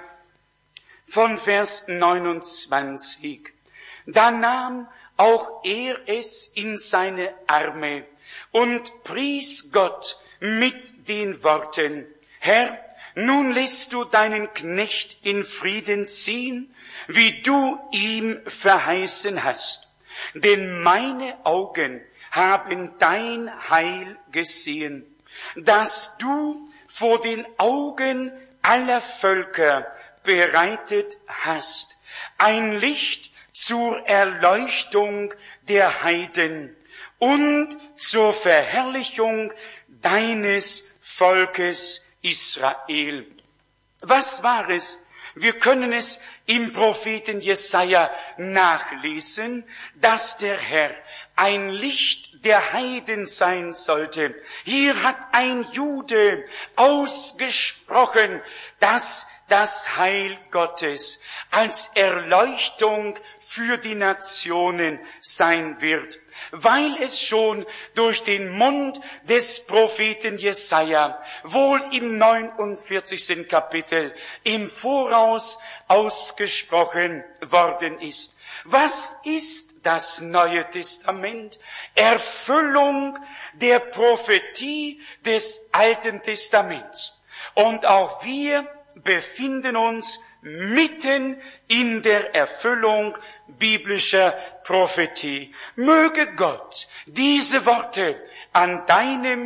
von Vers neunundzwanzig. Da nahm auch er es in seine Arme und pries Gott mit den Worten: Herr, nun lässt du deinen Knecht in Frieden ziehen, wie du ihm verheißen hast. Denn meine Augen haben dein Heil gesehen, das du vor den Augen aller Völker bereitet hast, ein Licht zur Erleuchtung der Heiden und zur Verherrlichung deines Volkes Israel. Was war es? Wir können es im Propheten Jesaja nachlesen, dass der Herr ein Licht der Heiden sein sollte. Hier hat ein Jude ausgesprochen, dass das Heil Gottes als Erleuchtung für die Nationen sein wird, weil es schon durch den Mund des Propheten Jesaja wohl im neunundvierzigsten Kapitel im Voraus ausgesprochen worden ist. Was ist das Neue Testament? Erfüllung der Prophetie des Alten Testaments. Und auch wir befinden uns mitten in der Erfüllung biblischer Prophetie. Möge Gott diese Worte an deinem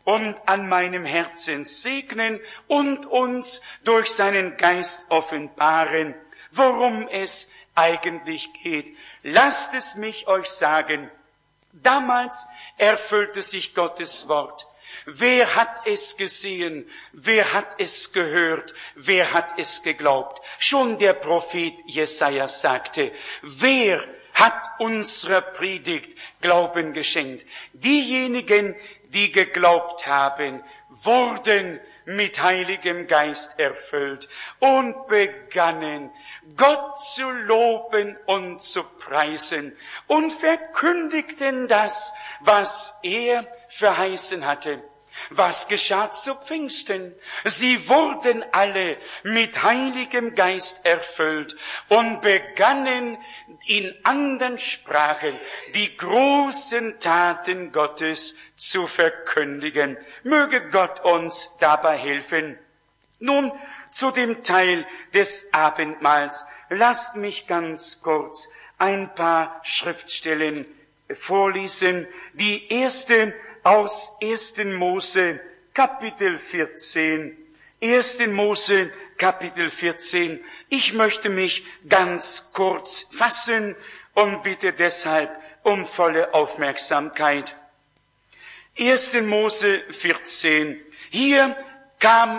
und an meinem Herzen segnen und uns durch seinen Geist offenbaren, worum es eigentlich geht. Lasst es mich euch sagen. Damals erfüllte sich Gottes Wort. Wer hat es gesehen? Wer hat es gehört? Wer hat es geglaubt? Schon der Prophet Jesaja sagte, wer hat unserer Predigt Glauben geschenkt? Diejenigen, die geglaubt haben, wurden mit Heiligem Geist erfüllt und begannen, Gott zu loben und zu preisen und verkündigten das, was er verheißen hatte. Was geschah zu Pfingsten? Sie wurden alle mit Heiligem Geist erfüllt und begannen in anderen Sprachen die großen Taten Gottes zu verkündigen. Möge Gott uns dabei helfen. Nun zu dem Teil des Abendmahls. Lasst mich ganz kurz ein paar Schriftstellen vorlesen. Die erste aus ersten Mose, Kapitel vierzehn. ersten Mose, Kapitel vierzehn. Ich möchte mich ganz kurz fassen und bitte deshalb um volle Aufmerksamkeit. ersten Mose vierzehn. Hier kam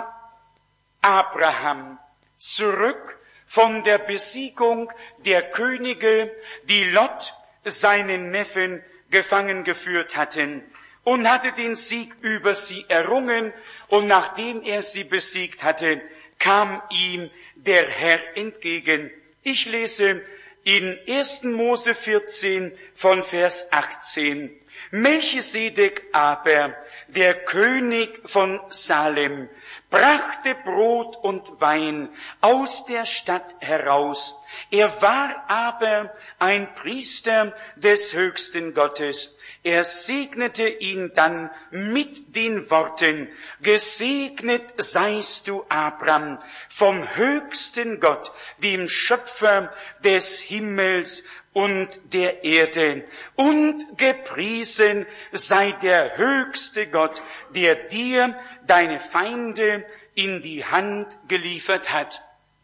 Abraham zurück von der Besiegung der Könige, die Lot, seinen Neffen, gefangen geführt hatten, und hatte den Sieg über sie errungen, und nachdem er sie besiegt hatte, kam ihm der Herr entgegen. Ich lese in ersten Mose vierzehn von Vers achtzehn. Melchisedek aber, der König von Salem, brachte Brot und Wein aus der Stadt heraus. Er war aber ein Priester des höchsten Gottes. Er segnete ihn dann mit den Worten, gesegnet seist du, Abram, vom höchsten Gott, dem Schöpfer des Himmels und der Erde, und gepriesen sei der höchste Gott, der dir deine Feinde in die Hand geliefert hat.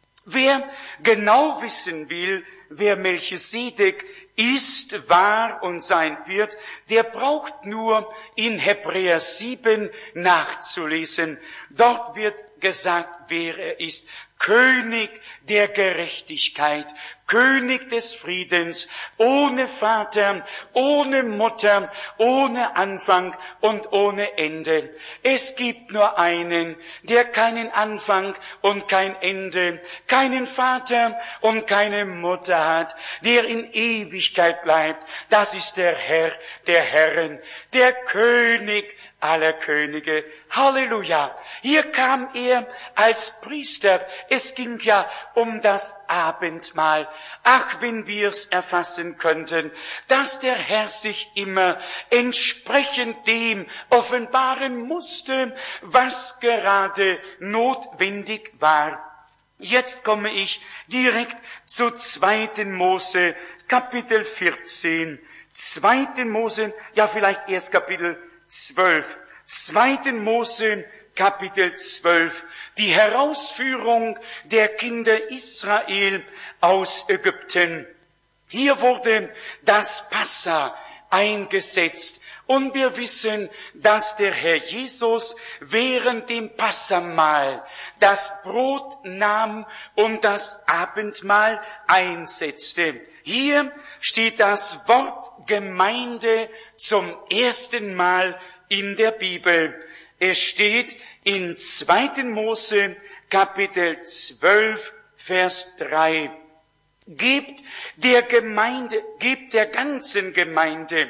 Wer genau wissen will, wer Melchisedek ist, war und sein wird, der braucht nur in Hebräer sieben nachzulesen. Dort wird gesagt, wer er ist. König der Gerechtigkeit, König des Friedens, ohne Vater, ohne Mutter, ohne Anfang und ohne Ende. Es gibt nur einen, der keinen Anfang und kein Ende, keinen Vater und keine Mutter hat, der in Ewigkeit bleibt. Das ist der Herr der Herren, der König aller Könige. Halleluja! Hier kam er als Priester. Es ging ja um das Abendmahl. Ach, wenn wir es erfassen könnten, dass der Herr sich immer entsprechend dem offenbaren musste, was gerade notwendig war. Jetzt komme ich direkt zu zweiten Mose, Kapitel vierzehn. zweiten Mose, ja vielleicht erst Kapitel zwölf. zweiten Mose, Kapitel zwölf. Die Herausführung der Kinder Israel aus Ägypten. Hier wurde das Passa eingesetzt. Und wir wissen, dass der Herr Jesus während dem Passamahl das Brot nahm und das Abendmahl einsetzte. Hier steht das Wort Gemeinde zum ersten Mal in der Bibel. Es steht in zweiten Mose, Kapitel zwölf, Vers drei. Gebt der Gemeinde, gebt der ganzen Gemeinde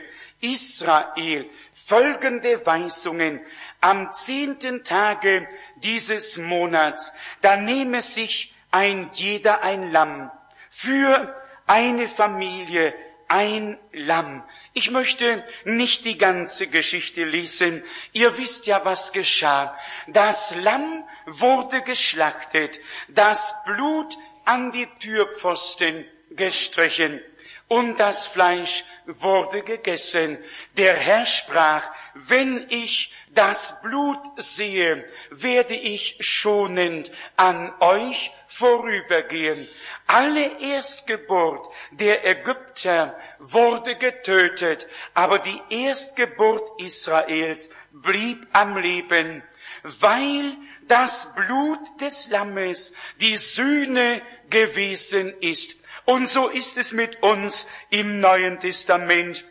Israel folgende Weisungen. Am zehnten Tage dieses Monats, da nehme sich ein jeder ein Lamm, für eine Familie ein Lamm. Ich möchte nicht die ganze Geschichte lesen. Ihr wisst ja, was geschah. Das Lamm wurde geschlachtet, das Blut an die Türpfosten gestrichen. und das Fleisch wurde gegessen. Der Herr sprach, wenn ich das Blut sehe, werde ich schonend an euch vorübergehen. Alle Erstgeburt der Ägypter wurde getötet, aber die Erstgeburt Israels blieb am Leben, weil das Blut des Lammes die Sühne gewesen ist. Und so ist es mit uns im Neuen Testament.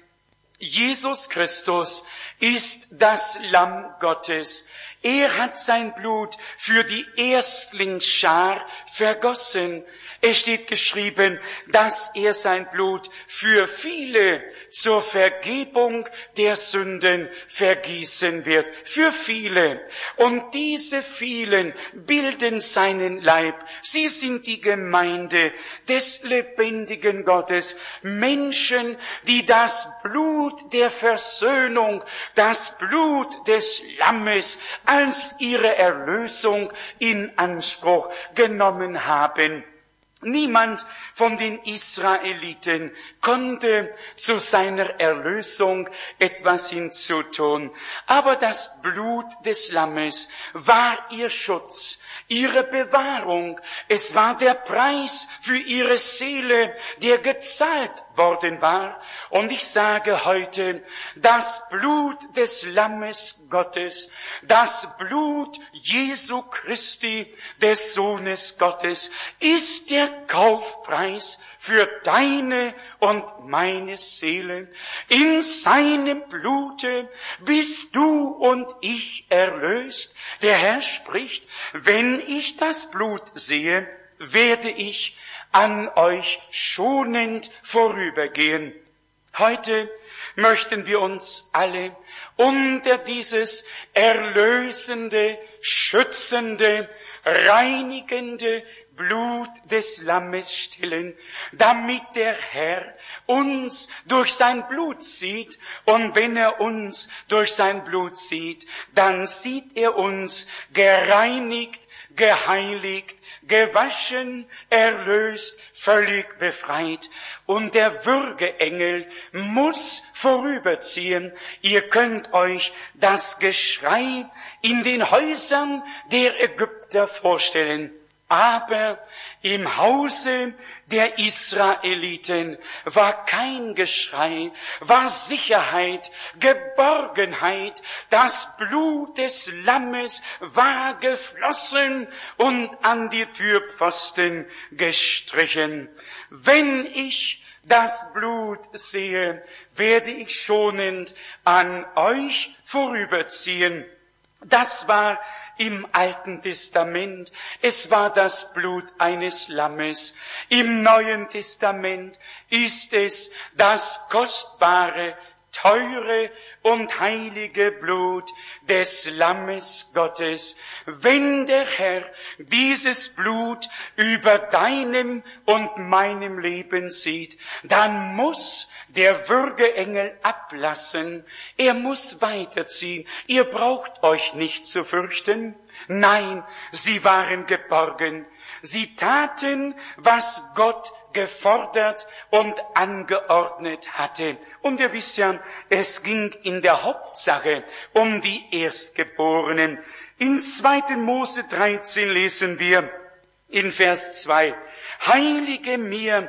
Jesus Christus ist das Lamm Gottes. Er hat sein Blut für die Erstlingsschar vergossen. Es steht geschrieben, dass er sein Blut für viele zur Vergebung der Sünden vergießen wird. Für viele. Und diese vielen bilden seinen Leib. Sie sind die Gemeinde des lebendigen Gottes. Menschen, die das Blut der Versöhnung, das Blut des Lammes als ihre Erlösung in Anspruch genommen haben. Niemand von den Israeliten konnte zu seiner Erlösung etwas hinzutun. Aber das Blut des Lammes war ihr Schutz, ihre Bewahrung. Es war der Preis für ihre Seele, der gezahlt worden war. Und ich sage heute, das Blut des Lammes Gottes, das Blut Jesu Christi, des Sohnes Gottes, ist der Kaufpreis für deine und meine Seele. In seinem Blute bist du und ich erlöst. Der Herr spricht, wenn ich das Blut sehe, werde ich an euch schonend vorübergehen. Heute möchten wir uns alle unter dieses erlösende, schützende, reinigende Blut des Lammes stellen, damit der Herr uns durch sein Blut sieht. Und wenn er uns durch sein Blut sieht, dann sieht er uns gereinigt, geheiligt, gewaschen, erlöst, völlig befreit. Und der Würgeengel muss vorüberziehen. Ihr könnt euch das Geschrei in den Häusern der Ägypter vorstellen. Aber im Hause der Israeliten war kein Geschrei, war Sicherheit, Geborgenheit. Das Blut des Lammes war geflossen und an die Türpfosten gestrichen. Wenn ich das Blut sehe, werde ich schonend an euch vorüberziehen. Das war im Alten Testament, es war das Blut eines Lammes. Im Neuen Testament ist es das kostbare, teure und heilige Blut des Lammes Gottes. Wenn der Herr dieses Blut über deinem und meinem Leben sieht, dann muss der Würgeengel ablassen. Er muss weiterziehen. Ihr braucht euch nicht zu fürchten. Nein, sie waren geborgen. Sie taten, was Gott gefordert und angeordnet hatte. Und ihr wisst ja, es ging in der Hauptsache um die Erstgeborenen. In zweiten Mose dreizehn lesen wir in Vers zwei, heilige mir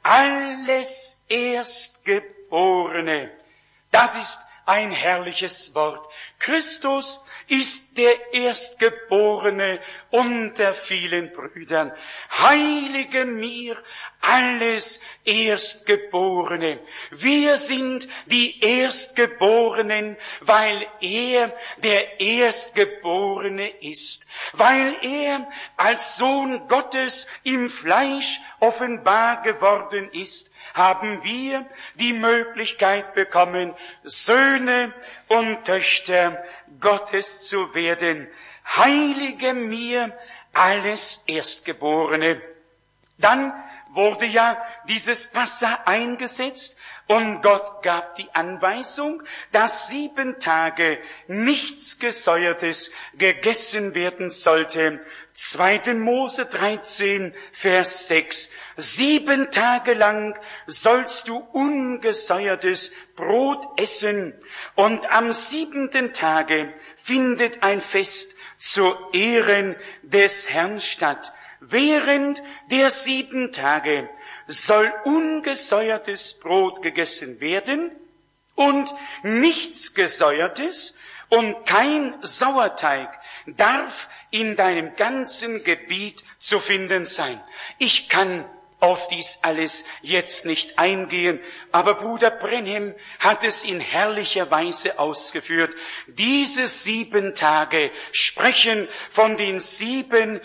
alles Erstgeborene. Das ist ein herrliches Wort. Christus ist der Erstgeborene unter vielen Brüdern. Heilige mir alles Erstgeborene. Wir sind die Erstgeborenen, weil er der Erstgeborene ist. Weil er als Sohn Gottes im Fleisch offenbar geworden ist, haben wir die Möglichkeit bekommen, Söhne und Töchter Gottes zu werden. Heilige mir alles Erstgeborene. Dann wurde ja dieses Passa eingesetzt und Gott gab die Anweisung, dass sieben Tage nichts Gesäuertes gegessen werden sollte. zweiter Mose dreizehn, Vers sechs. Sieben Tage lang sollst du ungesäuertes Brot essen und am siebenten Tage findet ein Fest zu Ehren des Herrn statt. Während der sieben Tage soll ungesäuertes Brot gegessen werden und nichts Gesäuertes und kein Sauerteig darf in deinem ganzen Gebiet zu finden sein. Ich kann auf dies alles jetzt nicht eingehen, aber Bruder Brenhem hat es in herrlicher Weise ausgeführt. Diese sieben Tage sprechen von den sieben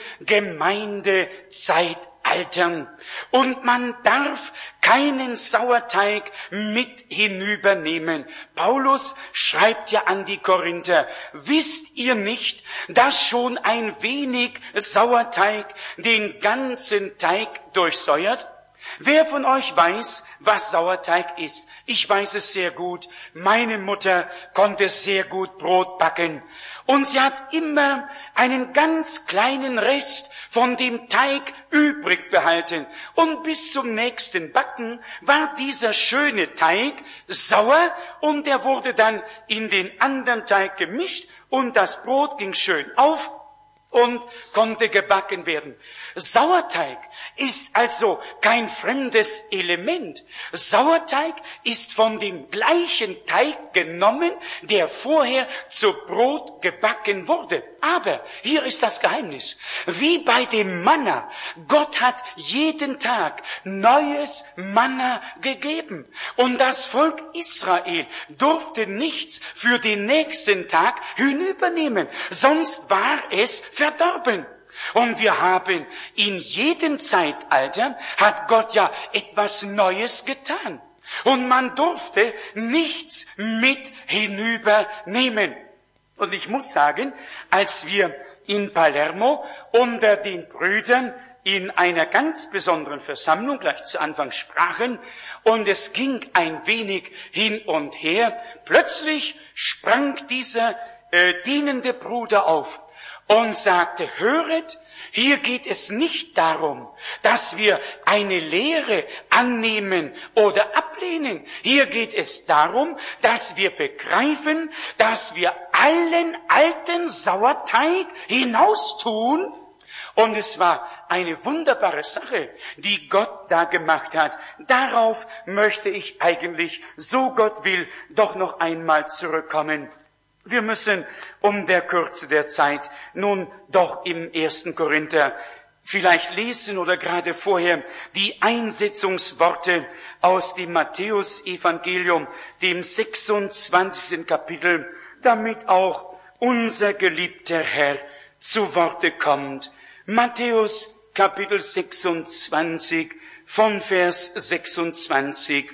Gemeindezeitaltern. Und man darf keinen Sauerteig mit hinübernehmen. Paulus schreibt ja an die Korinther, wisst ihr nicht, dass schon ein wenig Sauerteig den ganzen Teig durchsäuert? Wer von euch weiß, was Sauerteig ist? Ich weiß es sehr gut. Meine Mutter konnte sehr gut Brot backen. Und sie hat immer einen ganz kleinen Rest von dem Teig übrig behalten. Und bis zum nächsten Backen war dieser schöne Teig sauer und er wurde dann in den anderen Teig gemischt und das Brot ging schön auf und konnte gebacken werden. Sauerteig ist also kein fremdes Element. Sauerteig ist von dem gleichen Teig genommen, der vorher zu Brot gebacken wurde. Aber hier ist das Geheimnis. Wie bei dem Manna. Gott hat jeden Tag neues Manna gegeben. Und das Volk Israel durfte nichts für den nächsten Tag hinübernehmen. Sonst war es verdorben. Und wir haben in jedem Zeitalter hat Gott ja etwas Neues getan. Und man durfte nichts mit hinübernehmen. Und ich muss sagen, als wir in Palermo unter den Brüdern in einer ganz besonderen Versammlung gleich zu Anfang sprachen und es ging ein wenig hin und her, plötzlich sprang dieser äh, dienende Bruder auf und sagte, höret, hier geht es nicht darum, dass wir eine Lehre annehmen oder ablehnen. Hier geht es darum, dass wir begreifen, dass wir allen alten Sauerteig hinaustun. Und es war eine wunderbare Sache, die Gott da gemacht hat. Darauf möchte ich eigentlich, so Gott will, doch noch einmal zurückkommen. Wir müssen um der Kürze der Zeit nun doch im ersten Korinther vielleicht lesen oder gerade vorher die Einsetzungsworte aus dem Matthäus-Evangelium, dem sechsundzwanzigsten Kapitel, damit auch unser geliebter Herr zu Worte kommt. Matthäus Kapitel sechsundzwanzig von Vers sechsundzwanzig.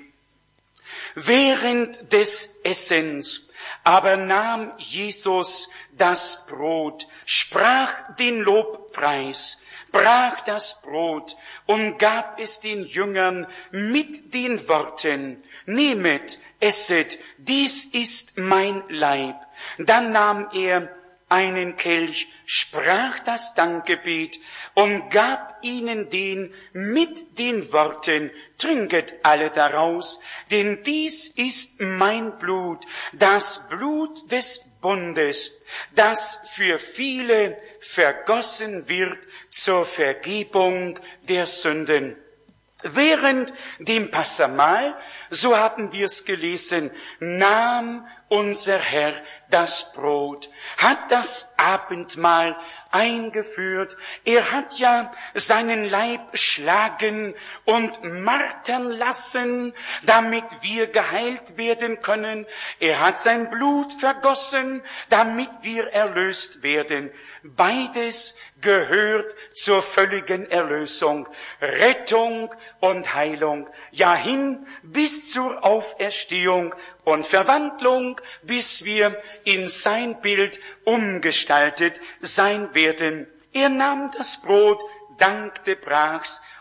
Während des Essens aber nahm Jesus das Brot, sprach den Lobpreis, brach das Brot und gab es den Jüngern mit den Worten, nehmet, esset, dies ist mein Leib. Dann nahm er einen Kelch, sprach das Dankgebet und gab ihnen den mit den Worten, trinket alle daraus, denn dies ist mein Blut, das Blut des Bundes, das für viele vergossen wird zur Vergebung der Sünden. Während dem Passamahl, so haben wir es gelesen, nahm unser Herr das Brot, hat das Abendmahl eingeführt. Er hat ja seinen Leib schlagen und martern lassen, damit wir geheilt werden können. Er hat sein Blut vergossen, damit wir erlöst werden. Beides gehört zur völligen Erlösung, Rettung und Heilung, ja hin bis zur Auferstehung und Verwandlung, bis wir in sein Bild umgestaltet sein werden. Er nahm das Brot, dankte, brach's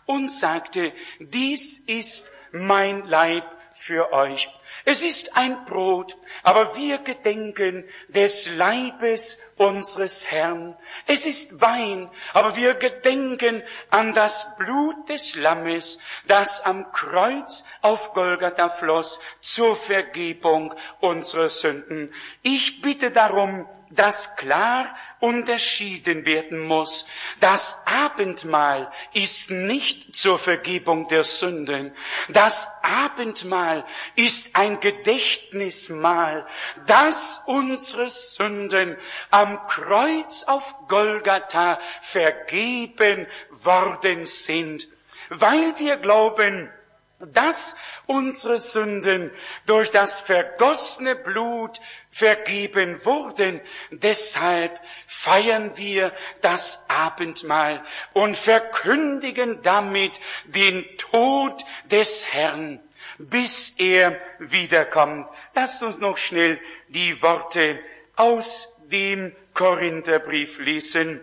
und sagte, dies ist mein Leib für euch. Es ist ein Brot, aber wir gedenken des Leibes unseres Herrn. Es ist Wein, aber wir gedenken an das Blut des Lammes, das am Kreuz auf Golgatha floss zur Vergebung unserer Sünden. Ich bitte darum, dass klar unterschieden werden muss. Das Abendmahl ist nicht zur Vergebung der Sünden. Das Abendmahl ist ein Gedächtnismahl, dass unsere Sünden am Kreuz auf Golgatha vergeben worden sind. Weil wir glauben, dass unsere Sünden durch das vergossene Blut vergeben wurden. Deshalb feiern wir das Abendmahl und verkündigen damit den Tod des Herrn, bis er wiederkommt. Lasst uns noch schnell die Worte aus dem Korintherbrief lesen.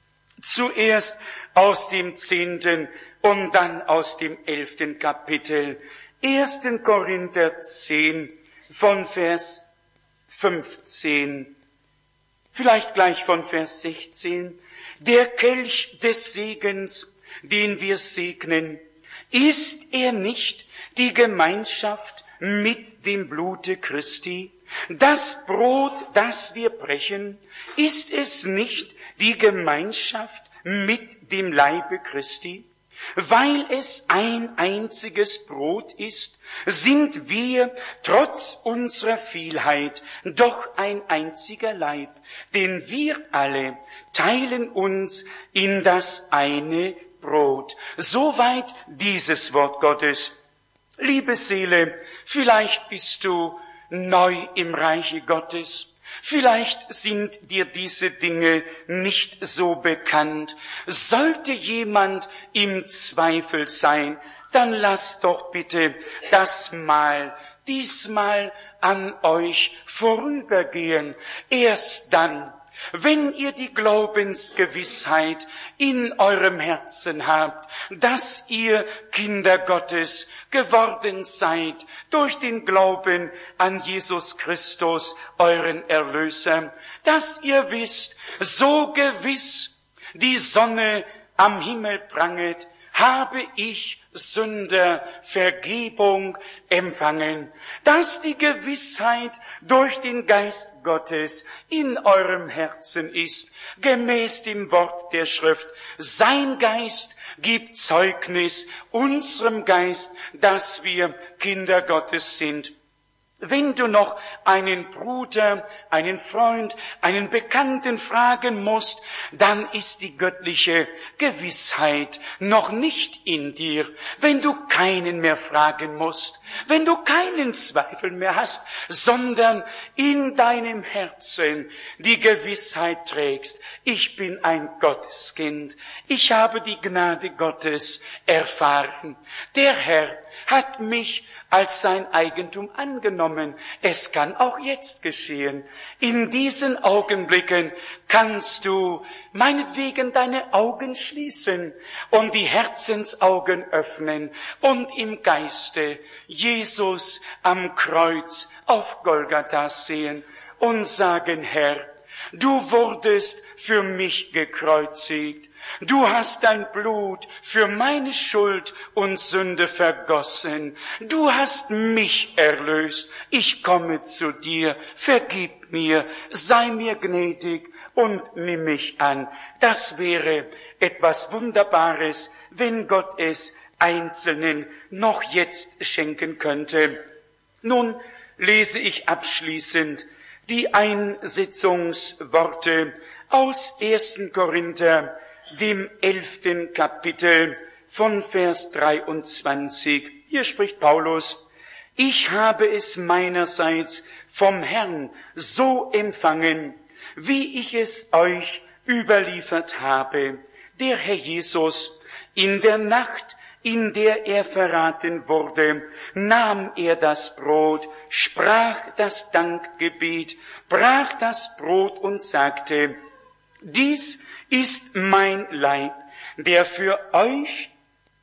Zuerst aus dem zehnten und dann aus dem elften Kapitel. ersten Korinther zehn von Vers fünfzehn, vielleicht gleich von Vers sechzehn. Der Kelch des Segens, den wir segnen, ist er nicht die Gemeinschaft mit dem Blute Christi? Das Brot, das wir brechen, ist es nicht die Gemeinschaft mit dem Leibe Christi? Weil es ein einziges Brot ist, sind wir trotz unserer Vielheit doch ein einziger Leib, denn wir alle teilen uns in das eine Brot. Soweit dieses Wort Gottes. Liebe Seele, vielleicht bist du neu im Reiche Gottes. Vielleicht sind dir diese Dinge nicht so bekannt. Sollte jemand im Zweifel sein, dann lasst doch bitte das Mahl diesmal an euch vorübergehen. Erst dann, wenn ihr die Glaubensgewissheit in eurem Herzen habt, dass ihr Kinder Gottes geworden seid durch den Glauben an Jesus Christus, euren Erlöser, dass ihr wisst, so gewiss die Sonne am Himmel pranget, habe ich Sünder Vergebung empfangen, dass die Gewissheit durch den Geist Gottes in eurem Herzen ist, gemäß dem Wort der Schrift. Sein Geist gibt Zeugnis unserem Geist, dass wir Kinder Gottes sind. Wenn du noch einen Bruder, einen Freund, einen Bekannten fragen musst, dann ist die göttliche Gewissheit noch nicht in dir. Wenn du keinen mehr fragen musst, wenn du keinen Zweifel mehr hast, sondern in deinem Herzen die Gewissheit trägst, ich bin ein Gotteskind, ich habe die Gnade Gottes erfahren. Der Herr hat mich als sein Eigentum angenommen. Es kann auch jetzt geschehen. In diesen Augenblicken kannst du meinetwegen deine Augen schließen und die Herzensaugen öffnen und im Geiste Jesus am Kreuz auf Golgatha sehen und sagen, Herr, du wurdest für mich gekreuzigt. Du hast dein Blut für meine Schuld und Sünde vergossen. Du hast mich erlöst. Ich komme zu dir. Vergib mir, sei mir gnädig und nimm mich an. Das wäre etwas Wunderbares, wenn Gott es Einzelnen noch jetzt schenken könnte. Nun lese ich abschließend die Einsetzungsworte aus ersten Korinther, dem elften Kapitel von Vers dreiundzwanzig. Hier spricht Paulus: Ich habe es meinerseits vom Herrn so empfangen, wie ich es euch überliefert habe. Der Herr Jesus, in der Nacht, in der er verraten wurde, nahm er das Brot, sprach das Dankgebet, brach das Brot und sagte: Dies ist mein Leib, der für euch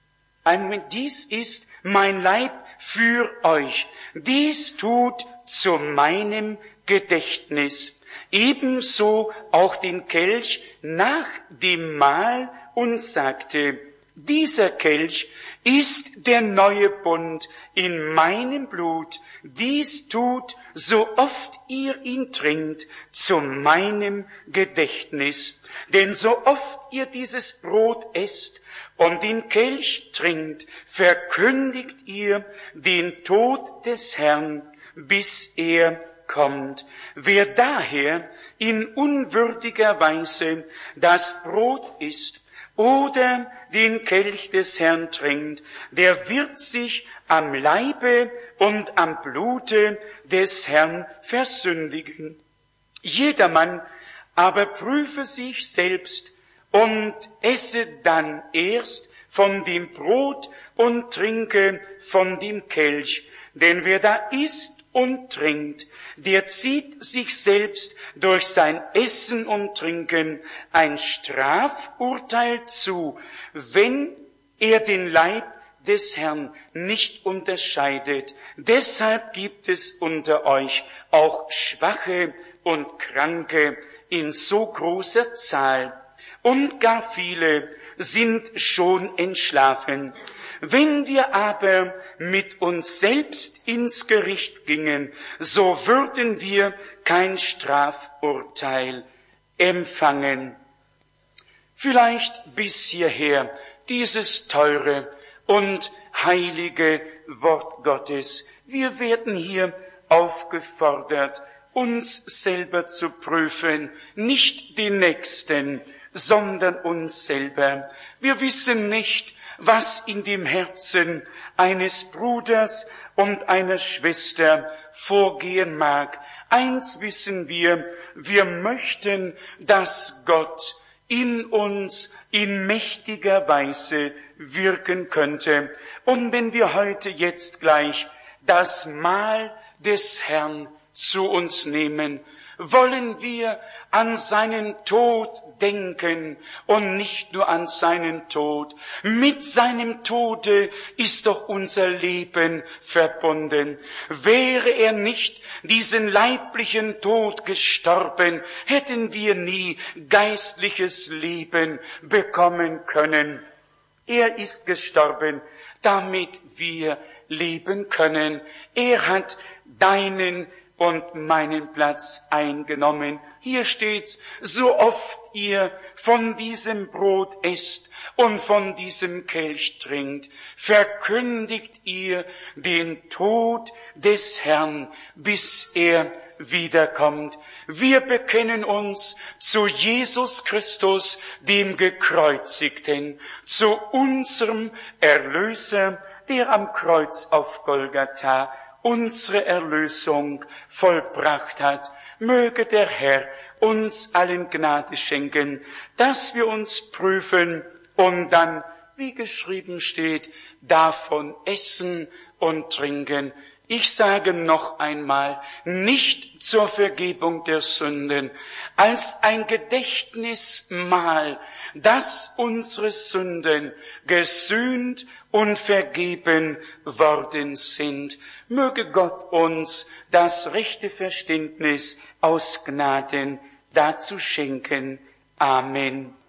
Dies ist mein Leib für euch. Dies tut zu meinem Gedächtnis. Ebenso auch den Kelch nach dem Mahl und sagte, dieser Kelch ist der neue Bund in meinem Blut. Dies tut, so oft ihr ihn trinkt, zu meinem Gedächtnis. Denn so oft ihr dieses Brot esst und den Kelch trinkt, verkündigt ihr den Tod des Herrn, bis er kommt. Wer daher in unwürdiger Weise das Brot isst oder den Kelch des Herrn trinkt, der wird sich am Leibe und am Blute des Herrn versündigen. Jedermann aber prüfe sich selbst und esse dann erst von dem Brot und trinke von dem Kelch. Denn wer da isst und trinkt, der zieht sich selbst durch sein Essen und Trinken ein Strafurteil zu, wenn er den Leib des Herrn nicht unterscheidet. Deshalb gibt es unter euch auch Schwache und Kranke in so großer Zahl. Und gar viele sind schon entschlafen. Wenn wir aber mit uns selbst ins Gericht gingen, so würden wir kein Strafurteil empfangen. Vielleicht bis hierher dieses teure und heilige Wort Gottes. Wir werden hier aufgefordert, uns selber zu prüfen, nicht den Nächsten, sondern uns selber. Wir wissen nicht, was in dem Herzen eines Bruders und einer Schwester vorgehen mag. Eins wissen wir, wir möchten, dass Gott in uns in mächtiger Weise wirken könnte. Und wenn wir heute jetzt gleich das Mahl des Herrn zu uns nehmen, wollen wir an seinen Tod denken und nicht nur an seinen Tod. Mit seinem Tode ist doch unser Leben verbunden. Wäre er nicht diesen leiblichen Tod gestorben, hätten wir nie geistliches Leben bekommen können. Er ist gestorben, damit wir leben können. Er hat deinen und meinen Platz eingenommen. Hier steht's, so oft ihr von diesem Brot esst und von diesem Kelch trinkt, verkündigt ihr den Tod des Herrn, bis er wiederkommt. Wir bekennen uns zu Jesus Christus, dem Gekreuzigten, zu unserem Erlöser, der am Kreuz auf Golgatha unsere Erlösung vollbracht hat. Möge der Herr uns allen Gnade schenken, dass wir uns prüfen und dann, wie geschrieben steht, davon essen und trinken. Ich sage noch einmal, nicht zur Vergebung der Sünden, als ein Gedächtnismahl, dass unsere Sünden gesühnt und vergeben worden sind. Möge Gott uns das rechte Verständnis aus Gnaden dazu schenken. Amen.